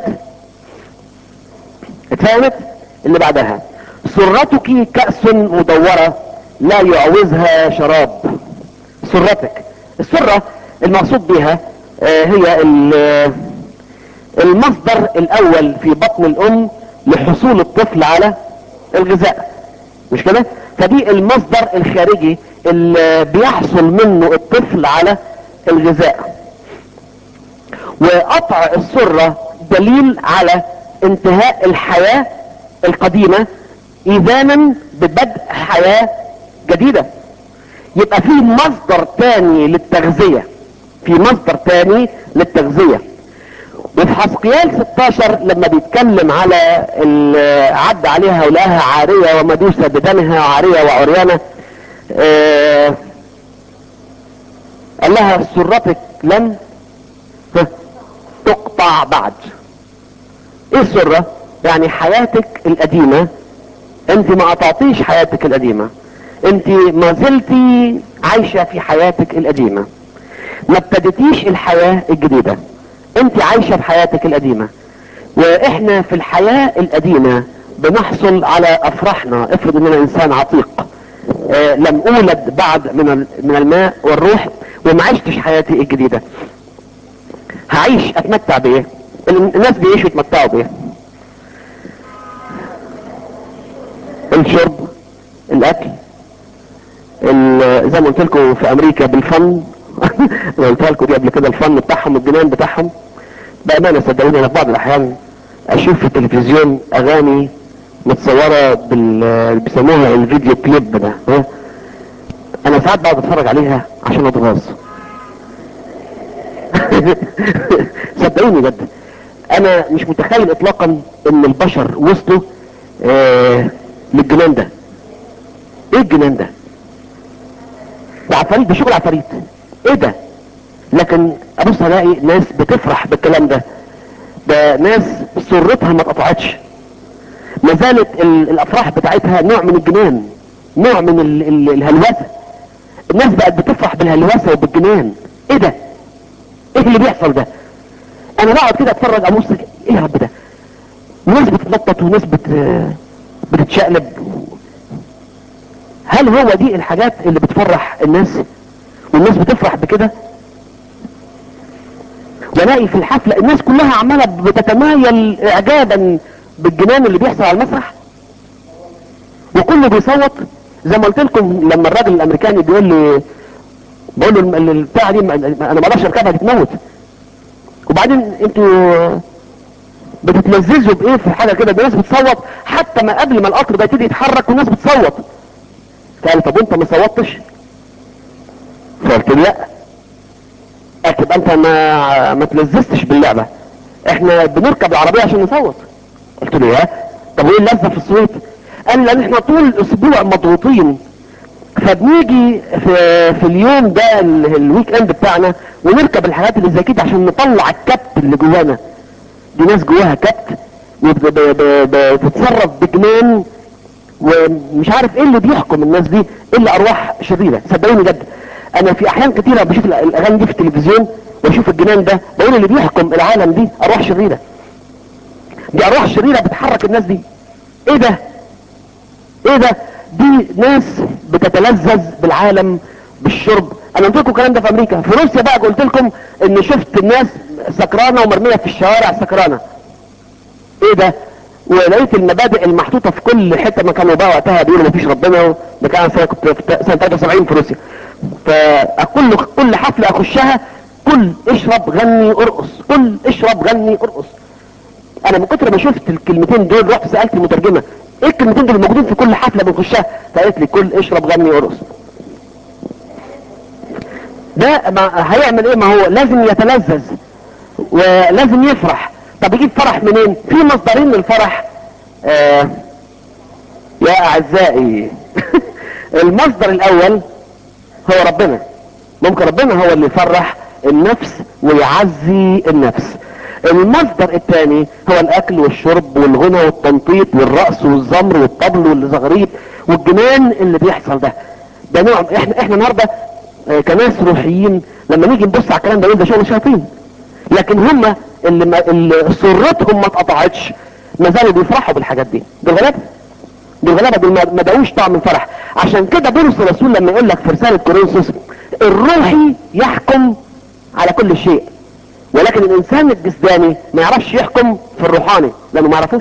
اللي بعدها سرتك كأس مدورة لا يعوزها شراب. سرتك، السرة المقصود بها هي المصدر الاول في بطن الام لحصول الطفل على الغذاء، مش كده؟ فدي المصدر الخارجي اللي بيحصل منه الطفل على الغذاء. وقطع السرة دليل على انتهاء الحياة القديمة اذانا ببدء حياة جديدة. يبقى في مصدر تاني للتغذية، في مصدر تاني للتغذية. وفي حسقيال 16 لما بيتكلم على عد عليها ولقاها عارية ومدوسة بدمها، عارية وعريانة، قال لها سرتك لن تقطع بعد. ايه السرة؟ يعني حياتك القديمة انت ما قطعتيش حياتك القديمة، انت ما زلتي عايشة في حياتك القديمة، ما ابتدتيش الحياة الجديدة، انت عايشة في حياتك القديمة. واحنا في الحياة القديمة بنحصل على افراحنا. افرض ان انا انسان عتيق، لم اولد بعد من الماء والروح وما عشتش حياتي الجديدة، هعيش اتمتع بايه؟ الناس بيعيشوا يتمتعوا بايه؟ الشرب، الاكل، زي ما قلت لكم في امريكا بالفن. انا قلت لكم دي قبل كده، الفن بتاعهم، الجنان بتاعهم. بامانه صدقوني انا في بعض الاحيان اشوف في التلفزيون اغاني متصوره بيسموها الفيديو كليب ده، ها؟ انا ساعات بقعد اتفرج عليها عشان اتغاظ. صدقوني جد، انا مش متخيل اطلاقا ان البشر وصلوا للجنان ده. ايه الجنان ده؟ ده عفاريت، ده شغل عفاريت. ايه ده؟ لكن ابص الاقي ناس بتفرح بالكلام ده. ده ناس سرتها ما اتقطعتش، ما زالت الافراح بتاعتها نوع من الجنان، نوع من الهلوسه. الناس بقت بتفرح بالهلوسه وبالجنان. ايه ده؟ ايه اللي بيحصل ده؟ انا بقعد كده اتفرج ابص، ايه يا رب ده؟ ناس بتتنطط وناس بتتشقلب. هل هو دي الحاجات اللي بتفرح الناس والناس بتفرح بكده؟ والاقي في الحفلة الناس كلها عمالة بتتمايل اعجابا بالجنان اللي بيحصل على المسرح، وكله بيصوت. زي ما قلت لكم لما الراجل الامريكاني بقول له البتاعه دي انا ما اقدرش اركبها تتموت، وبعدين انتوا بتتلذذوا بايه في حاجه كده؟ الناس بتصوت حتى ما قبل ما القطر ده يبتدي يتحرك والناس بتصوت. فقال طب وانت ما صوتش؟ فقلت له لا. تبقى انت ما تلذذتش باللعبه، احنا بنركب العربيه عشان نصوت. قلت له يا، طب وايه اللذه في الصوت؟ قال لان احنا طول الاسبوع مضغوطين، فبنيجي في اليوم ده الويك اند بتاعنا ونركب الحاجات اللي زي كده عشان نطلع الكبت اللي جوانا. دي ناس جواها كبت وبتتصرف بجنان، ومش عارف ايه اللي بيحكم الناس دي الا ارواح شريره. صدقوني جد، انا في احيان كتيره بشوف الاغاني دي في التلفزيون واشوف الجنان ده، بقول اللي بيحكم العالم دي ارواح شريره. دي ارواح شريره بتحرك الناس دي. ايه ده؟ ايه ده؟ دي ناس بتتلذذ بالعالم بالشرب. انا قلت لكم الكلام ده في امريكا. في روسيا بقى قلت لكم ان شفت الناس سكرانه ومرميه في الشوارع سكرانه. ايه ده؟ ولقيت المبادئ المحطوطه في كل حته. ما كانوا بقى وقتها بيقولوا مفيش ربنا، ده كان سنه كنت في سنه 73 في روسيا. كل حفله اخشها كل اشرب غني ارقص، كل اشرب غني ارقص. انا من كتر ما شفت الكلمتين دول رحت سالت المترجمه ايه الكلمتين دول موجودين في كل حفله بنخشها؟ فقالت لي كل اشرب غني ارقص. ده ما هيعمل ايه؟ ما هو لازم يتلذذ ولازم يفرح. طب يجيب فرح منين؟ في مصدرين للفرح يا اعزائي. المصدر الاول هو ربنا. ممكن ربنا هو اللي يفرح النفس ويعزي النفس. المصدر الثاني هو الاكل والشرب والغنى والتنطيط والرقص والزمر والطبل والزغريد والجنان اللي بيحصل ده. ده نوع. احنا النهارده كناس روحيين لما نيجي نبص على الكلام ده نقول ده شغل شياطين، لكن هم اللي سرتهم ما اتقطعتش ما زالوا بيفرحوا بالحاجات دي. دول غلابه، دول غلابه، دول ما داوش طعم الفرح. عشان كده بولس الرسول لما يقول لك في رساله كورنثوس الروحي يحكم على كل شيء، ولكن الانسان الجسداني ما يعرفش يحكم في الروحاني لانه ما يعرفوش.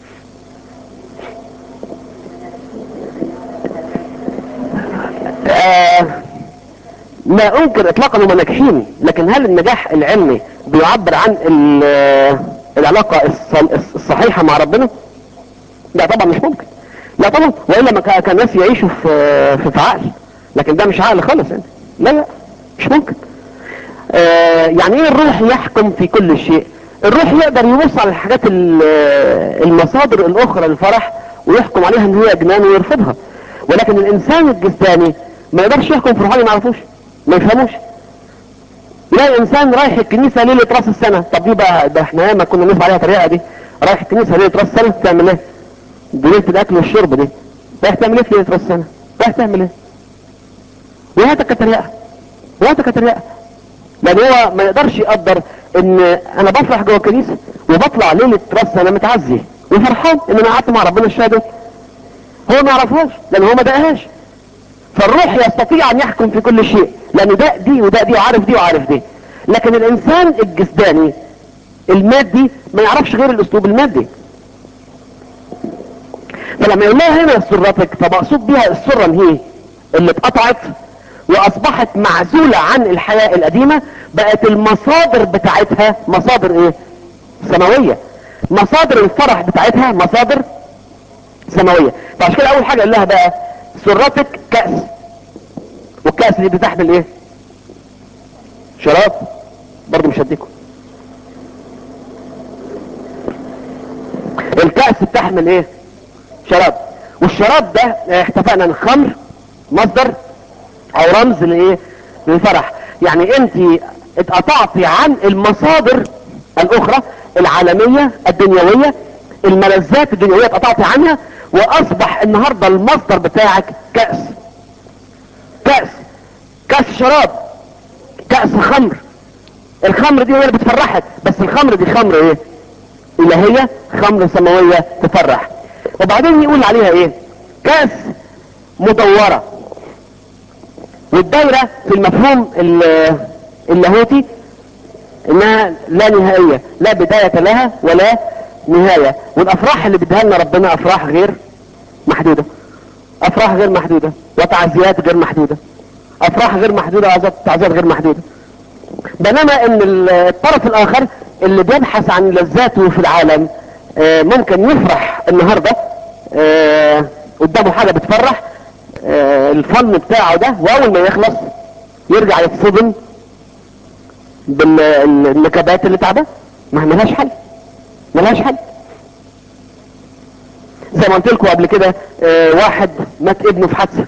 ما انكر اطلاقا هم ناجحين، لكن هل النجاح العلمي بيعبر عن العلاقه الصحيحه مع ربنا؟ لا طبعا مش ممكن. لا طبعا، والا ما كان الناس يعيشوا في عقل، لكن ده مش عقل خالص يعني. لا مش ممكن. يعني ايه الروح يحكم في كل شيء؟ الروح يقدر يبص على الحاجات المصادر الاخرى للفرح ويحكم عليها ان هي جنان ويرفضها، ولكن الانسان الجسداني ما يقدرش يحكم في روحاني ما يعرفوش، ما يفهموش. لا انسان رايح الكنيسه ليله راس السنه، طب دي بقى ده احنا ياما كنا نسمع عليها طريقه دي. رايح الكنيسه ليله راس السنه تعمل ايه؟ دي ليله الاكل والشرب دي. رايح تعمل ايه في ليله راس السنه؟ رايح تعمل ايه؟ وهاتك كتريقه، وهاتك كتريقه. لان هو ما يقدرش يقدر ان انا بفرح جوه الكنيسه وبطلع ليلة راس انا متعزي وفرحان ان انا قعدت مع ربنا الشهادة. هو ما يعرفهاش لان هو ما دقهاش. فالروح يستطيع ان يحكم في كل شيء لان ده دي وده دي وعارف دي وعارف دي. لكن الانسان الجسداني المادي ما يعرفش غير الاسلوب المادي. فلما يقول لها هنا سرتك فمقصود بها السرة هي اللي اتقطعت واصبحت معزولة عن الحياة القديمة، بقت المصادر بتاعتها مصادر ايه؟ سماوية. مصادر الفرح بتاعتها مصادر سماوية. فعشان كده اول حاجة قال لها بقى سرتك كأس، والكأس دي بتحمل ايه؟ شراب. برضو مش هديكم. الكأس بتحمل ايه؟ شراب. والشراب ده اتفقنا الخمر مصدر او رمز لايه؟ للفرح. يعني انت اتقطعتي عن المصادر الاخرى العالمية الدنيوية، الملذات الدنيوية اتقطعتي عنها، واصبح النهاردة المصدر بتاعك كأس. كأس، كأس شراب، كأس خمر. الخمر دي هي اللي بتفرحك، بس الخمر دي خمر ايه؟ الهية، خمر سماوية تفرح. وبعدين يقول عليها ايه؟ كأس مدورة. والدايرة في المفهوم اللاهوتي انها لا نهائية، لا بداية لها ولا نهاية. والافراح اللي بدها لنا ربنا افراح غير محدودة، افراح غير محدودة، وتعزيات غير محدودة، افراح غير محدودة وتعزيات غير محدودة. بينما ان الطرف الاخر اللي بيبحث عن لذاته في العالم ممكن يفرح النهاردة قدامه حاجة بتفرح الفن بتاعه ده، واول ما يخلص يرجع يتصدم بالنكبات اللي تعبه. ما ملهاش حل، ملهاش حل. زي ما قلت لكم قبل كده واحد مات ابنه في حادثة،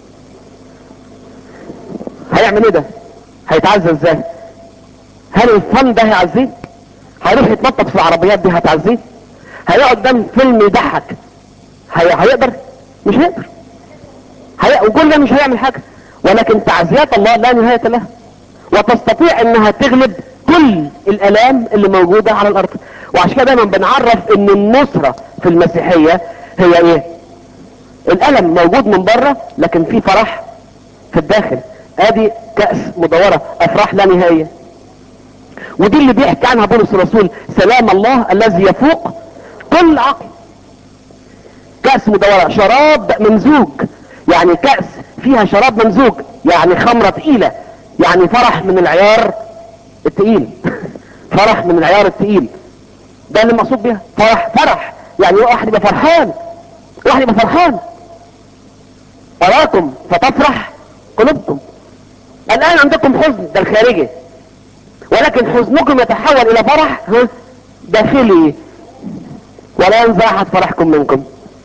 هيعمل ايه ده؟ هيتعزى ازاي؟ هل الفن ده هيعزيه؟ هيروح يتنطط في العربيات دي هتعزيه؟ هيقعد قدام فيلم يضحك هيقدر؟ مش هيقدر. وكل ده مش هيعمل حاجة. ولكن تعزيات الله لا نهاية لها، وتستطيع انها تغلب كل الالام اللي موجودة على الارض. وعشان كده دايما بنعرف ان النصرة في المسيحية هي ايه؟ الالم موجود من بره لكن في فرح في الداخل. ادي كأس مدورة، افراح لا نهاية. ودي اللي بيحكي عنها بولس الرسول، سلام الله الذي يفوق كل عقل. كأس مدورة، شراب ممزوج، يعني كأس فيها شراب ممزوج، يعني خمرة تقيلة، يعني فرح من العيار التقيل. فرح من العيار التقيل، ده اللي مقصود بيها. فرح، فرح يعني واحد يبقى فرحان، واحد يبقى فرحان. أراكم فتفرح قلوبكم. الآن عندكم حزن، ده الخارجي، ولكن حزنكم يتحول إلى فرح داخلي، ولا ينزع أحد فرحكم منكم.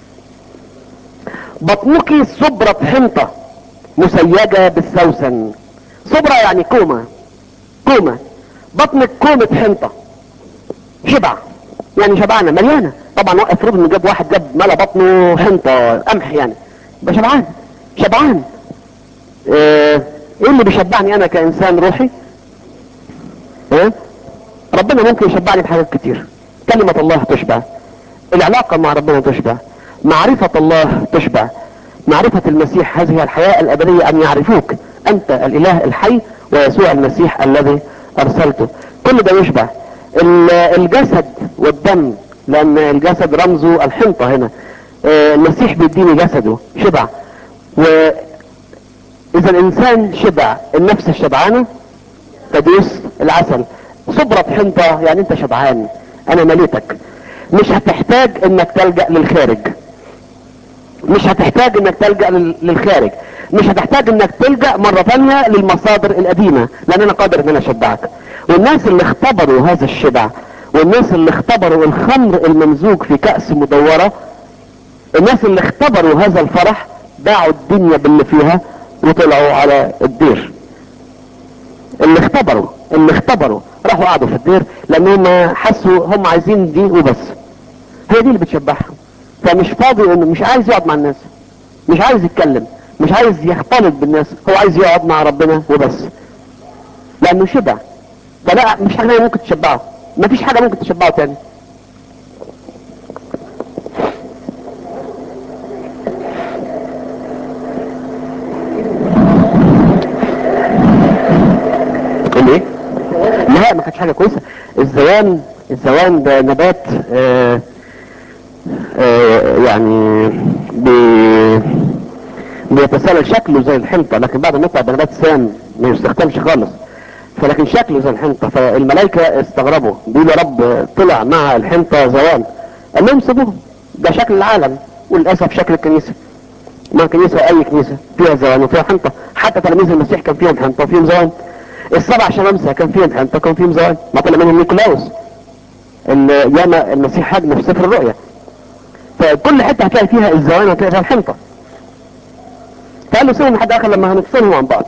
بطنك صبرة حنطة مسيجة بالسوسن. صبرة يعني كومة، كومة. بطنك كومة حنطة، شبع، يعني شبعانة مليانة. طبعا افرض انه جاب واحد جاب ملا بطنه حنطة قمح، يعني يبقى شبعان، شبعان. ايه اللي بيشبعني انا كانسان روحي؟ ايه؟ ربنا ممكن يشبعني بحاجات كتير. كلمة الله تشبع، العلاقة مع ربنا تشبع، معرفة الله تشبع، معرفة المسيح. هذه الحياة الأبدية أن يعرفوك أنت الإله الحي ويسوع المسيح الذي أرسلته. كل ده يشبع. الجسد والدم، لأن الجسد رمزه الحنطة هنا. المسيح بيديني جسده، شبع. وإذا الإنسان شبع، النفس الشبعانة تدوس العسل. صبرة حنطة يعني أنت شبعان، أنا مليتك. مش هتحتاج انك تلجأ للخارج، مش هتحتاج انك تلجأ للخارج، مش هتحتاج انك تلجأ مرة ثانية للمصادر القديمة، لان انا قادر ان انا اشبعك. والناس اللي اختبروا هذا الشبع، والناس اللي اختبروا الخمر الممزوج في كأس مدورة، الناس اللي اختبروا هذا الفرح باعوا الدنيا باللي فيها وطلعوا على الدير. اللي اختبروا راحوا قعدوا في الدير لانهم حسوا هم عايزين دي وبس. هي دي اللي بتشبعهم. فمش فاضي، انه مش عايز يقعد مع الناس، مش عايز يتكلم، مش عايز يختلط بالناس، هو عايز يقعد مع ربنا وبس، لانه شبع. فلا مش حاجة ممكن تشبعه. مفيش حاجة ممكن تشبعه تاني. تقول ايه؟ لا ما كانتش حاجة كويسة. الزوان ده نبات يعني بيتسلل شكله زي الحنطة، لكن بعد ما يطلع بنبات سام ما يستخدمش خالص، فلكن شكله زي الحنطة. فالملائكة استغربوا بيقولوا يا رب طلع مع الحنطة زوان. قال لهم سيبوه، ده شكل العالم، وللأسف شكل الكنيسة. ما كنيسة اي كنيسة فيها زوان وفيها حنطة، حتى تلاميذ المسيح كان فيهم حنطة وفيهم زوان. السبع شمامسة كان فيهم حنطة كان فيهم زوان، ما طلع منهم نيكولاوس اللي ياما المسيح هاجمه في سفر الرؤيا. فكل حتة هتلاقي فيها الزوان هتلاقي فيها الحنطة. فقال له سيبهم لحد اخر لما هنفصلهم عن بعض.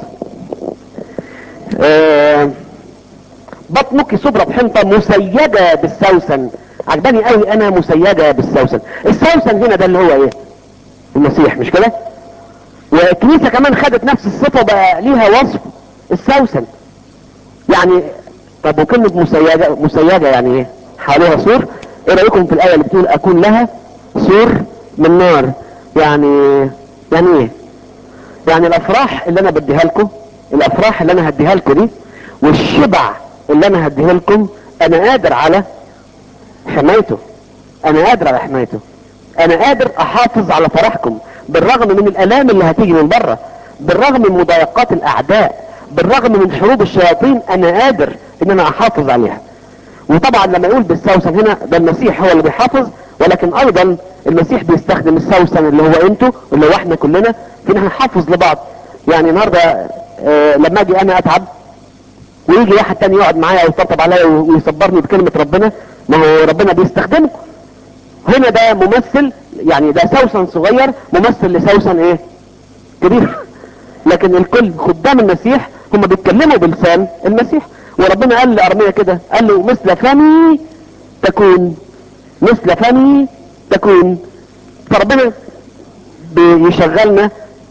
بطنك صبرة بحنطة مسيجة بالسوسن. عجباني قوي انا مسيجة بالسوسن. السوسن هنا ده اللي هو ايه؟ المسيح، مش كده؟ والكنيسة كمان خدت نفس الصفة بقى ليها وصف السوسن. يعني طب وكلمة مسيجة يعني ايه؟ حواليها سور. ايه رأيكم في الآية اللي بتقول اكون لها سور من نار؟ يعني ايه؟ يعني الافراح اللي انا بديها لكم، الافراح اللي انا هديها لكم دي، والشبع اللي انا هديها لكم، انا قادر على حمايته. انا قادر على حمايته. انا قادر احافظ على فرحكم بالرغم من الالام اللي هتيجي من بره، بالرغم من مضايقات الاعداء، بالرغم من حروب الشياطين، انا قادر ان انا احافظ عليها. وطبعا لما يقول بالسوسن هنا، ده المسيح هو اللي بيحافظ، ولكن ايضا المسيح بيستخدم السوسن اللي هو انتوا اللي هو احنا كلنا في ان احنا نحافظ لبعض. يعني النهارده لما اجي انا اتعب ويجي واحد تاني يقعد معايا ويطبطب عليا ويصبرني بكلمة ربنا، ما هو ربنا بيستخدمه. هنا ده ممثل، يعني ده سوسن صغير ممثل لسوسن ايه؟ كبير. لكن الكل خدام المسيح هم بيتكلموا بلسان المسيح. وربنا قال لأرميا كده، قال له مثل فمي تكون، مثل فمي تكون. فربنا بيشغلنا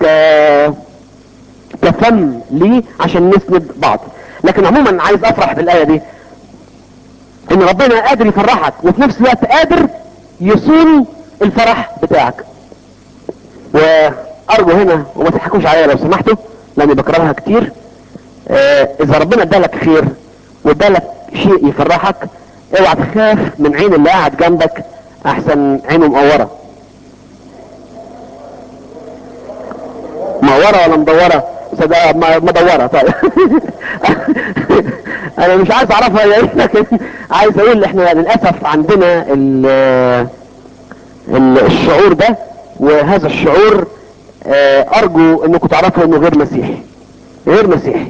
كفم ليه عشان نسند بعض. لكن عموما عايز افرح بالآية دي، ان ربنا قادر يفرحك وفي نفس الوقت قادر يصون الفرح بتاعك. وارجو هنا وما تضحكوش عليا لو سمحتوا لاني بكررها كتير، اذا ربنا ادالك خير وادالك شيء يفرحك، اوعى تخاف من عين اللي قاعد جنبك احسن عينه مقوره. مقوره ولا مدوره؟ مدوره. طيب. انا مش عايز اعرفها هي ايه، لكن عايز اقول احنا للاسف عندنا الشعور ده، وهذا الشعور ارجو انكم تعرفوا انه غير مسيحي، غير مسيحي.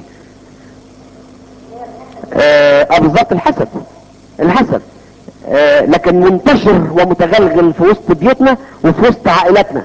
بالظبط الحسد، الحسد لكن منتشر ومتغلغل في وسط بيوتنا وفي وسط عائلاتنا.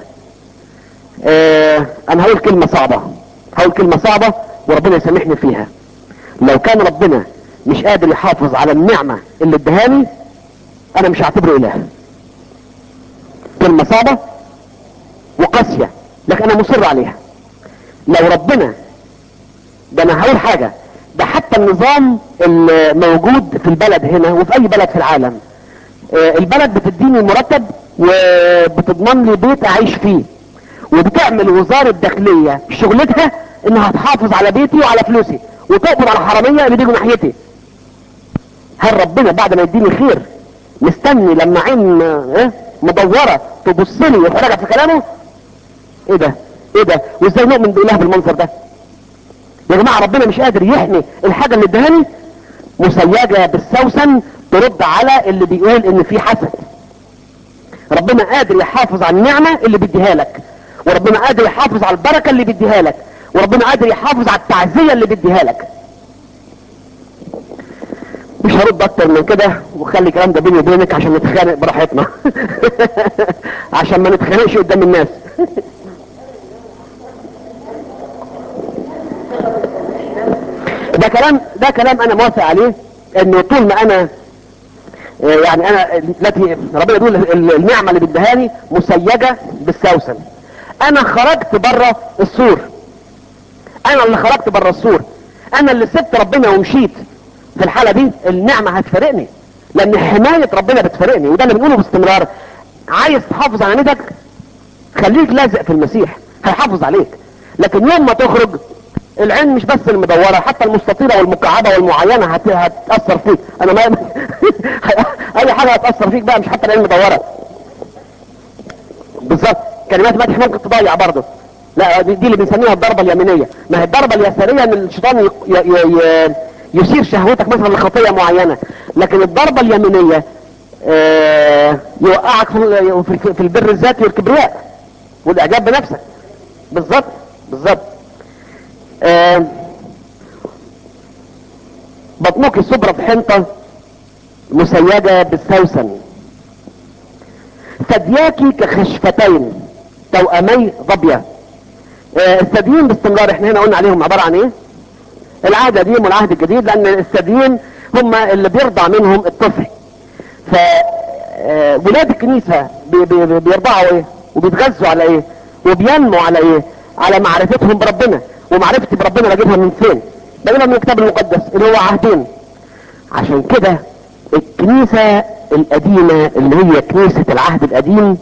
انا هقول كلمة صعبة، هقول كلمة صعبة وربنا يسامحني فيها. لو كان ربنا مش قادر يحافظ على النعمة اللي ادهاني، انا مش هعتبره اله. كلمة صعبة وقاسية لكن انا مصر عليها. لو ربنا، ده انا هقول حاجة، ده حتى النظام الموجود في البلد هنا وفي اي بلد في العالم، البلد بتديني مرتب وبتضمن لي بيت اعيش فيه، وبتعمل وزارة داخلية شغلتها انها تحافظ على بيتي وعلى فلوسي وتقبض على الحرامية اللي بيجوا ناحيتي. هل ربنا بعد ما يديني خير مستني لما عين مدورة تبص لي وتراجع في كلامه؟ ايه ده؟ ايه ده؟ وازاي نؤمن باله بالمنظر ده؟ يا جماعة ربنا مش قادر يحمي الحاجة اللي ادهاني؟ مسيجة بالسوسن ترد على اللي بيقول ان في حسد. ربنا قادر يحافظ على النعمة اللي بيديها لك، وربنا قادر يحافظ على البركة اللي بيديها لك، وربنا قادر يحافظ على التعزية اللي بيديها لك. مش هرد اكتر من كده، وخلي الكلام ده بيني وبينك عشان نتخانق براحتنا. عشان ما نتخانقش قدام الناس. ده كلام انا موافق عليه، انه طول ما انا يعني انا التي ربنا يقول النعمة اللي بيديهاني مسيجة بالسوسن، انا خرجت بره السور، انا اللي خرجت بره السور، انا اللي سبت ربنا ومشيت، في الحالة دي النعمة هتفارقني. لان حماية ربنا بتفرقني، وده اللي بنقوله باستمرار. عايز تحافظ على نيتك، خليك لازق في المسيح، هيحافظ عليك. لكن يوم ما تخرج، العين مش بس المدورة، حتى المستطيلة والمكعبة والمعينة هتأثر فيك. انا ما اي حاجة هتأثر فيك بقى، مش حتى العين المدورة. بالظبط، كلمات مدح ممكن تضيع برضه. لا دي اللي بنسميها الضربة اليمينية. ما هي الضربة اليسارية ان الشيطان يثير شهوتك مثلا لخطية معينة، لكن الضربة اليمينية يوقعك في البر الذاتي والكبرياء والاعجاب بنفسك. بالظبط بالظبط. بطنك الصبرة بحنطة مسيجة بالسوسن، ثدياكي كخشفتين توأمي ظبية. الثديين باستمرار احنا هنا قلنا عليهم عبارة عن ايه؟ العهد القديم والعهد الجديد، لان الثديين هم اللي بيرضع منهم الطفل. ف ولاد الكنيسة بيرضعوا ايه وبيتغذوا على ايه وبينموا على ايه؟ على معرفتهم بربنا. ومعرفتي بربنا بجيبها من فين؟ بجيبها من الكتاب المقدس اللي هو عهدين. عشان كده الكنيسة القديمة اللي هي كنيسة العهد القديم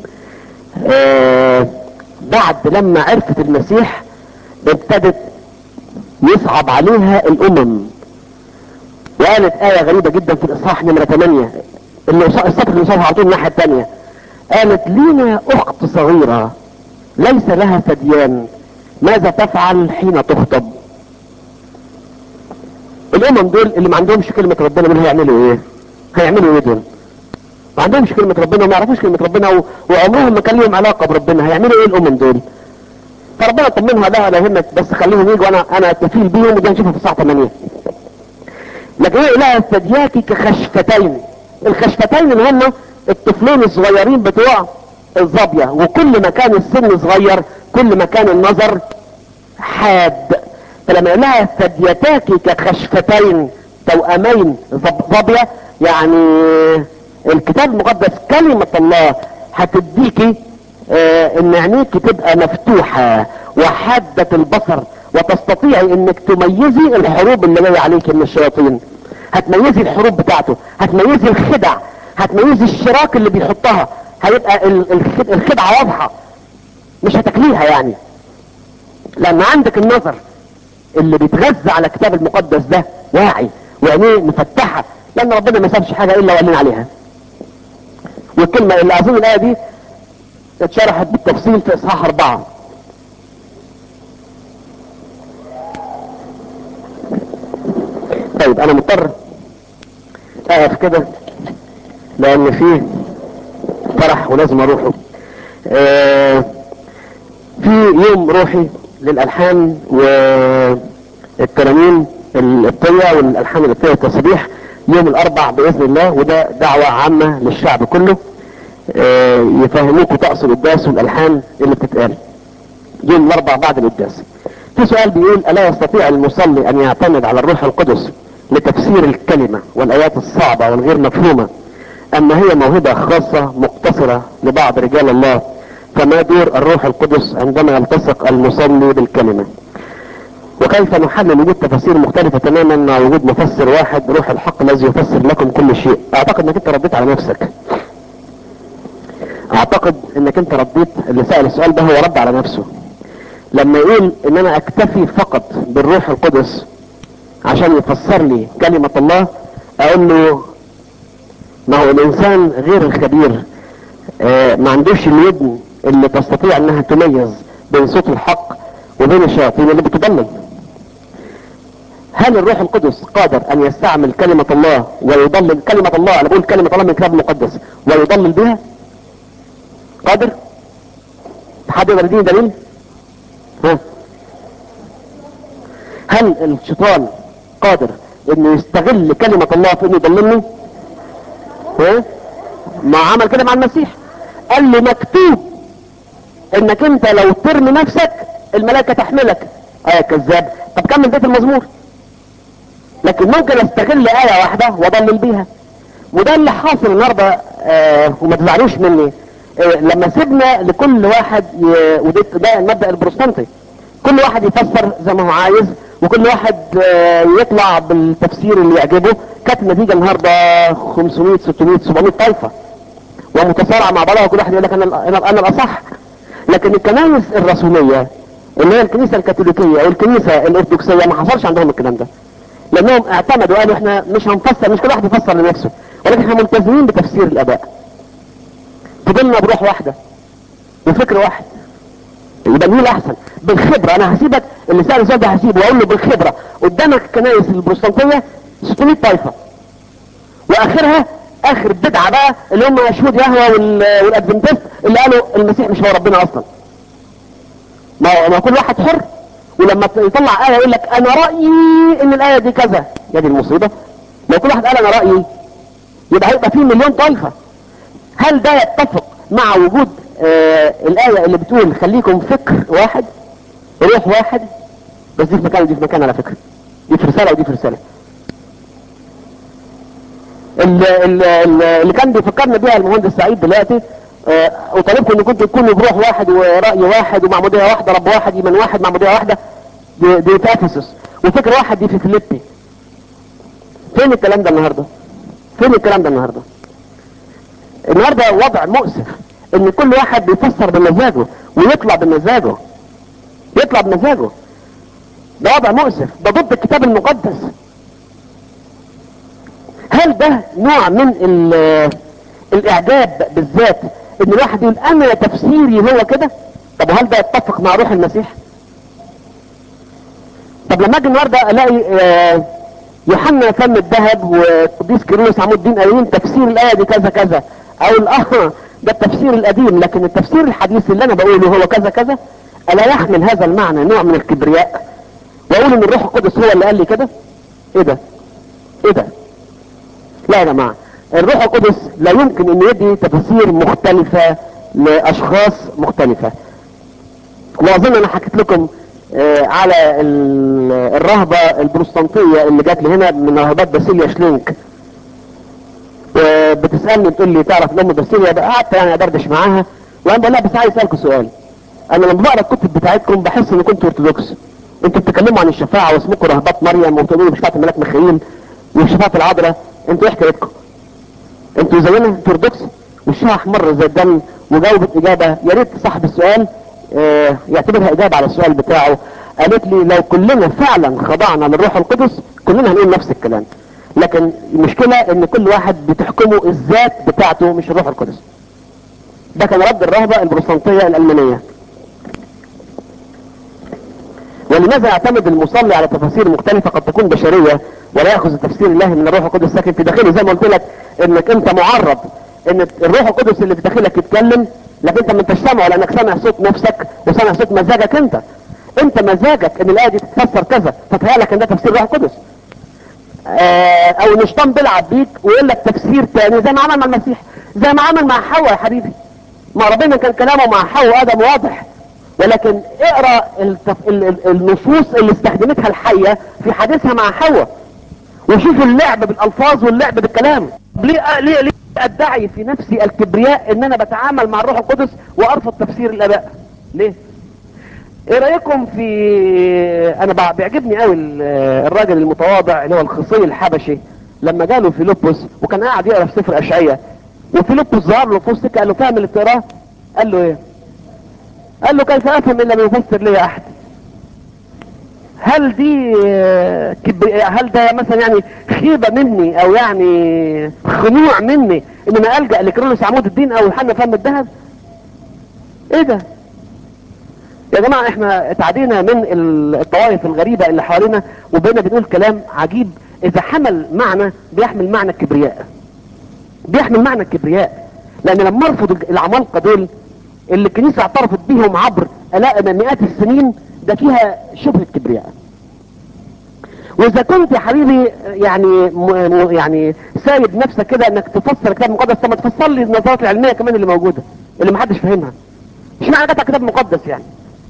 بعد لما عرفت المسيح ابتدت يصعب عليها الامم. وقالت آية غريبة جدا في الإصحاح نمرة 8، اللي السطر اللي صوفها على طول الناحية التانية. قالت لينا أخت صغيرة ليس لها ثديان، ماذا تفعل حين تخطب؟ الامم دول اللي ما عندهمش كلمة ربنا دول هيعملوا ايه؟ هيعملوا ايه دول؟ ما عندهمش كلمة ربنا وما يعرفوش كلمة ربنا وعمرهم ما كان لهم علاقة بربنا، هيعملوا ايه الامم دول؟ فربنا طمنها لا يهمك، بس خليهم يجوا، انا اتفيل بيهم ودي هنشوفها في الساعة 8. لكن ايه لها الثدياكي كخشفتين. الخشفتين اللي هم الطفلين الصغيرين بتوع الظبية، وكل ما كان السن صغير كل ما كان النظر حاد. فلما يقول لها ثديتاكي كخشفتين توأمين ظبية، يعني الكتاب المقدس كلمة الله هتديكي ان عينيك تبقى مفتوحة وحادة البصر، وتستطيعي انك تميزي الحروب اللي جاية عليك من الشياطين. هتميزي الحروب بتاعته، هتميزي الخدع، هتميزي الشراك اللي بيحطها. هيبقى الخدعة واضحة، مش هتكليها يعني، لان عندك النظر اللي بيتغذى على الكتاب المقدس ده واعي وعينيه مفتحة، لان ربنا ما سابش حاجة الا وقال لنا عليها. والكلمة اللي اظن الايه دي اتشرحت بالتفصيل في اصحاح 4. طيب انا مضطر اقف كده لان فيه فرح ولازم اروحه. في يوم روحي للالحان والترانيم القبطية والالحان القبطية والتسبيح يوم الاربع باذن الله، وده دعوة عامة للشعب كله يفهموكوا طقس القداس والالحان اللي بتتقال يوم الاربع بعد القداس. في سؤال بيقول: الا يستطيع المصلي ان يعتمد على الروح القدس لتفسير الكلمة والايات الصعبة والغير مفهومة، اما هي موهبة خاصة مقتصرة لبعض رجال الله؟ فما دور الروح القدس عندما يلتصق المصلي بالكلمة؟ وكيف نحلل وجود تفاسير مختلفة تماما مع وجود مفسر واحد، روح الحق الذي يفسر لكم كل شيء؟ اعتقد انك انت رديت على نفسك. اعتقد انك انت رديت، اللي سأل السؤال ده هو رد على نفسه لما يقول ان انا اكتفي فقط بالروح القدس عشان يفسر لي كلمة الله. اقول له ما هو الانسان غير الخبير ما عندوش الودن اللي تستطيع انها تميز بين صوت الحق وبين الشياطين اللي بتضلل. هل الروح القدس قادر ان يستعمل كلمة الله ويضلل كلمة الله؟ انا بقول كلمة الله من الكتاب المقدس ويضلل بها. قادر؟ حد يقدر يديني دليل؟ ها؟ هل الشيطان قادر انه يستغل كلمة الله في انه يضللني؟ ها؟ ما عمل كده مع المسيح، قال له مكتوب انك انت لو ترمي نفسك الملائكة تحملك. كذاب. طب كمل بيت المزمور. لكن ممكن استغل آية واحدة واضلل بيها، وده اللي حاصل النهارده. وما تزعلوش مني لما سيبنا لكل واحد وده المبدأ البروتستانتي، كل واحد يفسر زي ما هو عايز وكل واحد يطلع بالتفسير اللي يعجبه. كانت النتيجة النهاردة 500 600 700 طائفة ومتصارعة مع بعضها، وكل واحد يقول لك انا الاصح. لكن الكنائس الرسولية اللي هي الكنيسة الكاثوليكية والكنيسة الارثوذكسية ما حصلش عندهم الكلام ده، لانهم اعتمدوا قالوا احنا مش هنفسر، مش كل واحد يفسر لنفسه، ولكن احنا ملتزمين بتفسير الاباء. فضلنا بروح واحدة وفكر واحد، يبقى مين الاحسن بالخبرة. انا هسيبك اللي سأل السؤال ده هسيبه واقول له بالخبرة قدامك الكنائس البروتستانتية 600 طائفة، واخرها اخر بدعة بقى اللي هم شهود يهوه والادفنتست اللي قالوا المسيح مش هو ربنا اصلا. ما كل واحد حر، ولما يطلع آية يقول لك انا رأيي ان الآية دي كذا. يا دي المصيبة، لو كل واحد قال انا رأيي يبقى هيبقى فيه مليون طائفة. هل ده يتفق مع وجود الآية اللي بتقول خليكم فكر واحد روح واحد؟ بس دي في مكان ودي في مكان على فكرة، دي في رسالة ودي في رسالة. اللي كان بيفكرنا بيها المهندس سعيد دلوقتي، وطالبكم ان كنتوا تكونوا بروح واحد ورأي واحد ومعمودية واحدة رب واحد ايمان واحد معمودية واحدة، دي في افسس، وفكر واحد دي في فيليبي. فين الكلام ده النهاردة؟ فين الكلام ده النهاردة؟ النهاردة وضع مؤسف ان كل واحد بيفسر بمزاجه ويطلع بمزاجه، يطلع بمزاجه. ده وضع مؤسف، ده ضد الكتاب المقدس. هل ده نوع من الاعجاب بالذات ان الواحد يقول انا تفسيري هو كده؟ طب وهل ده يتفق مع روح المسيح؟ طب لما اجي النهارده الاقي يوحنا فم الذهب وقديس كيرلس عمود الدين قايلين تفسير الايه دي كذا كذا، اقول ده التفسير القديم، لكن التفسير الحديث اللي انا بقوله هو كذا كذا. الا يحمل هذا المعنى نوع من الكبرياء واقول ان الروح القدس هو اللي قال لي كده؟ ايه ده؟ ايه ده؟ لا يا جماعه، الروح القدس لا يمكن ان يدي تفاسير مختلفه لاشخاص مختلفه. واظن انا حكيت لكم على الرهبة البروتستانتية اللي جات لي هنا من رهبات باسيليا شلينك، وبتسألني بتقول لي تعرف الام باسيليا بقى؟ قعدت يعني ادردش معاها وانا بقول لها بس عايز اسالكم سؤال. انا لما بقرا الكتب بتاعتكم بحس ان كنتوا ارثوذكس، انتوا بتتكلموا عن الشفاعة واسمكم رهبات مريم وبتقولوا بشفاعة الملاك ميخائيل وشفاعة العذراء، انتوا ايه حكايتكم؟ انتوا زينا، انتوا ارثوذكس وشها احمر زي الدم. وجاوبت اجابة يا ريت صاحب السؤال يعتبرها اجابة على السؤال بتاعه. قالت لي لو كلنا فعلا خضعنا للروح القدس كلنا هنقول نفس الكلام، لكن المشكلة ان كل واحد بتحكمه الذات بتاعته مش الروح القدس. ده كان رد الرهبة البروتستانتية الألمانية. ولماذا يعتمد المصلي على تفاسير مختلفة قد تكون بشرية ولا يأخذ التفسير الله من الروح القدس ساكن في داخله؟ زي ما قلت لك انك انت معرض ان الروح القدس اللي في داخلك يتكلم، لكن انت ما انتش سامعه لانك سامع صوت نفسك وسامع صوت مزاجك انت مزاجك ان الايه دي تتفسر كذا فتهيألك ان ده تفسير الروح القدس. او الشيطان بيلعب بيك ويقول لك تفسير تاني زي ما عمل مع المسيح، زي ما عمل مع حواء يا حبيبي. ما ربنا كان كلامه مع حواء وادم واضح، ولكن اقرا النصوص اللي استخدمتها الحية في حديثها مع حواء وشوف اللعب بالالفاظ واللعب بالكلام. ليه ادعي في نفسي الكبرياء ان انا بتعامل مع الروح القدس وارفض تفسير الاباء؟ ليه؟ ايه رايكم في انا بيعجبني قوي الراجل المتواضع اللي هو الخصي الحبشي لما جاله فيلبس وكان قاعد يقرا في سفر اشعياء، وفيلبس ظهر له في وسط قال له فاهم اللي بتقراه؟ قال له ايه؟ قال له كيف افهم ان لم يفسر لي احد؟ هل دي هل ده مثلا يعني خيبة مني او يعني خنوع مني ان انا الجأ لكيرلس عمود الدين او يوحنا فم الذهب؟ ايه ده يا جماعة؟ احنا اتعدينا من الطوائف الغريبة اللي حوالينا وبقينا بنقول كلام عجيب. اذا حمل معنى بيحمل معنى الكبرياء، بيحمل معنى الكبرياء. لان لما ارفض العمالقة دول اللي الكنيسة اعترفت بيهم عبر مئات السنين، ده فيها شبهة كبرياء. واذا كنت يا حبيبي يعني سايب نفسك كده انك تفسر الكتاب المقدس، طب ما تفسر لي النظرات العلميه كمان اللي موجوده اللي محدش فاهمها. مش معنى ده كتاب مقدس يعني؟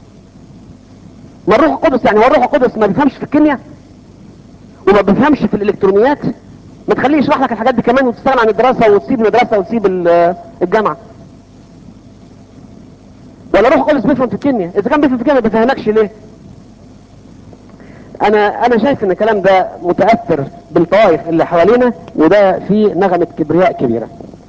ما الروح القدس يعني، هو الروح القدس ما بيفهمش في الكيمياء وما بيفهمش في الالكترونيات؟ ما تخليه يشرح لك الحاجات دي كمان وتستغنى عن الدراسه وتسيب المدرسه وتسيب الجامعه. ولا الروح القدس بيفهم في الكيمياء؟ اذا كان بيفهم في الكيمياء ما بيفهمكش ليه؟ انا شايف ان الكلام ده متأثر بالطوائف اللي حوالينا، وده فيه نغمة كبرياء كبيرة.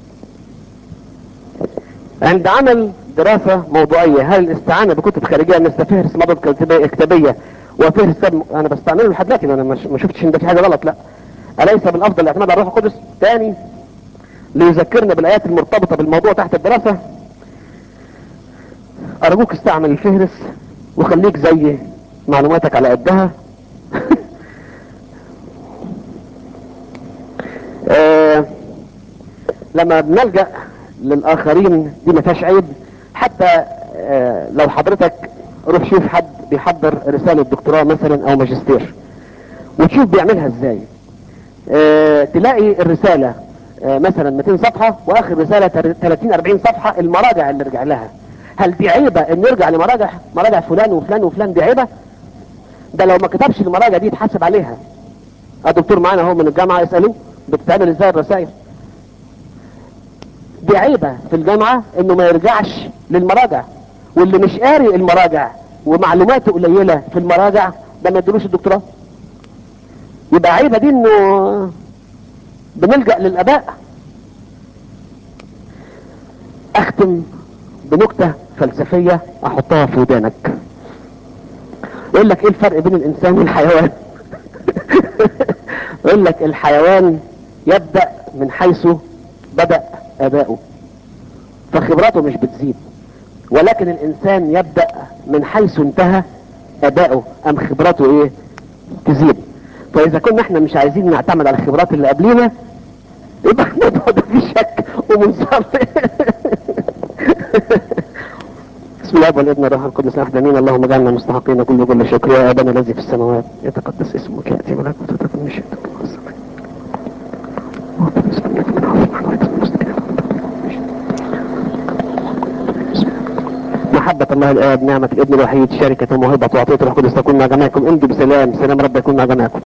عند عمل دراسة موضوعية، هل الاستعانة بكتب خارجية مثل فهرس مضاد كتابية وفهرس انا بستعمله لحد دلوقتي، انا ما شفتش ان ده في حاجة غلط، لا، أليس بالافضل الاعتماد على الروح القدس؟ تاني، ليذكرنا بالايات المرتبطة بالموضوع تحت الدراسة، ارجوك استعمل الفهرس وخليك زي معلوماتك على قدها. آه لما بنلجأ للاخرين دي ما فيهاش عيب، حتى لو حضرتك روح شوف حد بيحضر رسالة دكتوراه مثلا او ماجستير وتشوف بيعملها ازاي. تلاقي الرسالة مثلا 200 صفحة، واخر رسالة 30 40 صفحة المراجع اللي رجع لها. هل دي عيبة ان يرجع مراجع فلان وفلان وفلان؟ دي عيبة؟ ده لو ما كتبش المراجع دي يتحاسب عليها. الدكتور معانا اهو من الجامعة، اسألوه بتتعمل ازاي الرسائل. دي عيبة في الجامعة انه ما يرجعش للمراجع، واللي مش قاري المراجع ومعلوماته قليلة في المراجع ده ما يدلوش الدكتوراه. يبقى عيبة دي انه بنلجأ للاباء. اختم بنكتة فلسفية احطها في ودانك. يقول لك ايه الفرق بين الانسان والحيوان؟ يقول لك الحيوان يبدأ من حيث بدأ اباؤه فخبراته مش بتزيد، ولكن الانسان يبدأ من حيث انتهى اباؤه ام خبراته ايه؟ تزيد. فاذا كنا احنا مش عايزين نعتمد على الخبرات اللي قبلينا، يبقى الموضوع ده فيه شك ومنصف. بسم الله والابن والروح القدس احد امين. اللهم اجعلنا مستحقين كل شكر. يا ابانا الذي في السماوات يتقدس اسمك، ياتي ملكوتك، تكن مشيئتك كما في السماء. محبة الله الآب، نعمة الابن الوحيد، شركة وموهبة وعطية الروح القدس تكون مع جميعكم. امضوا بسلام، سلام رب يكون مع جميعكم.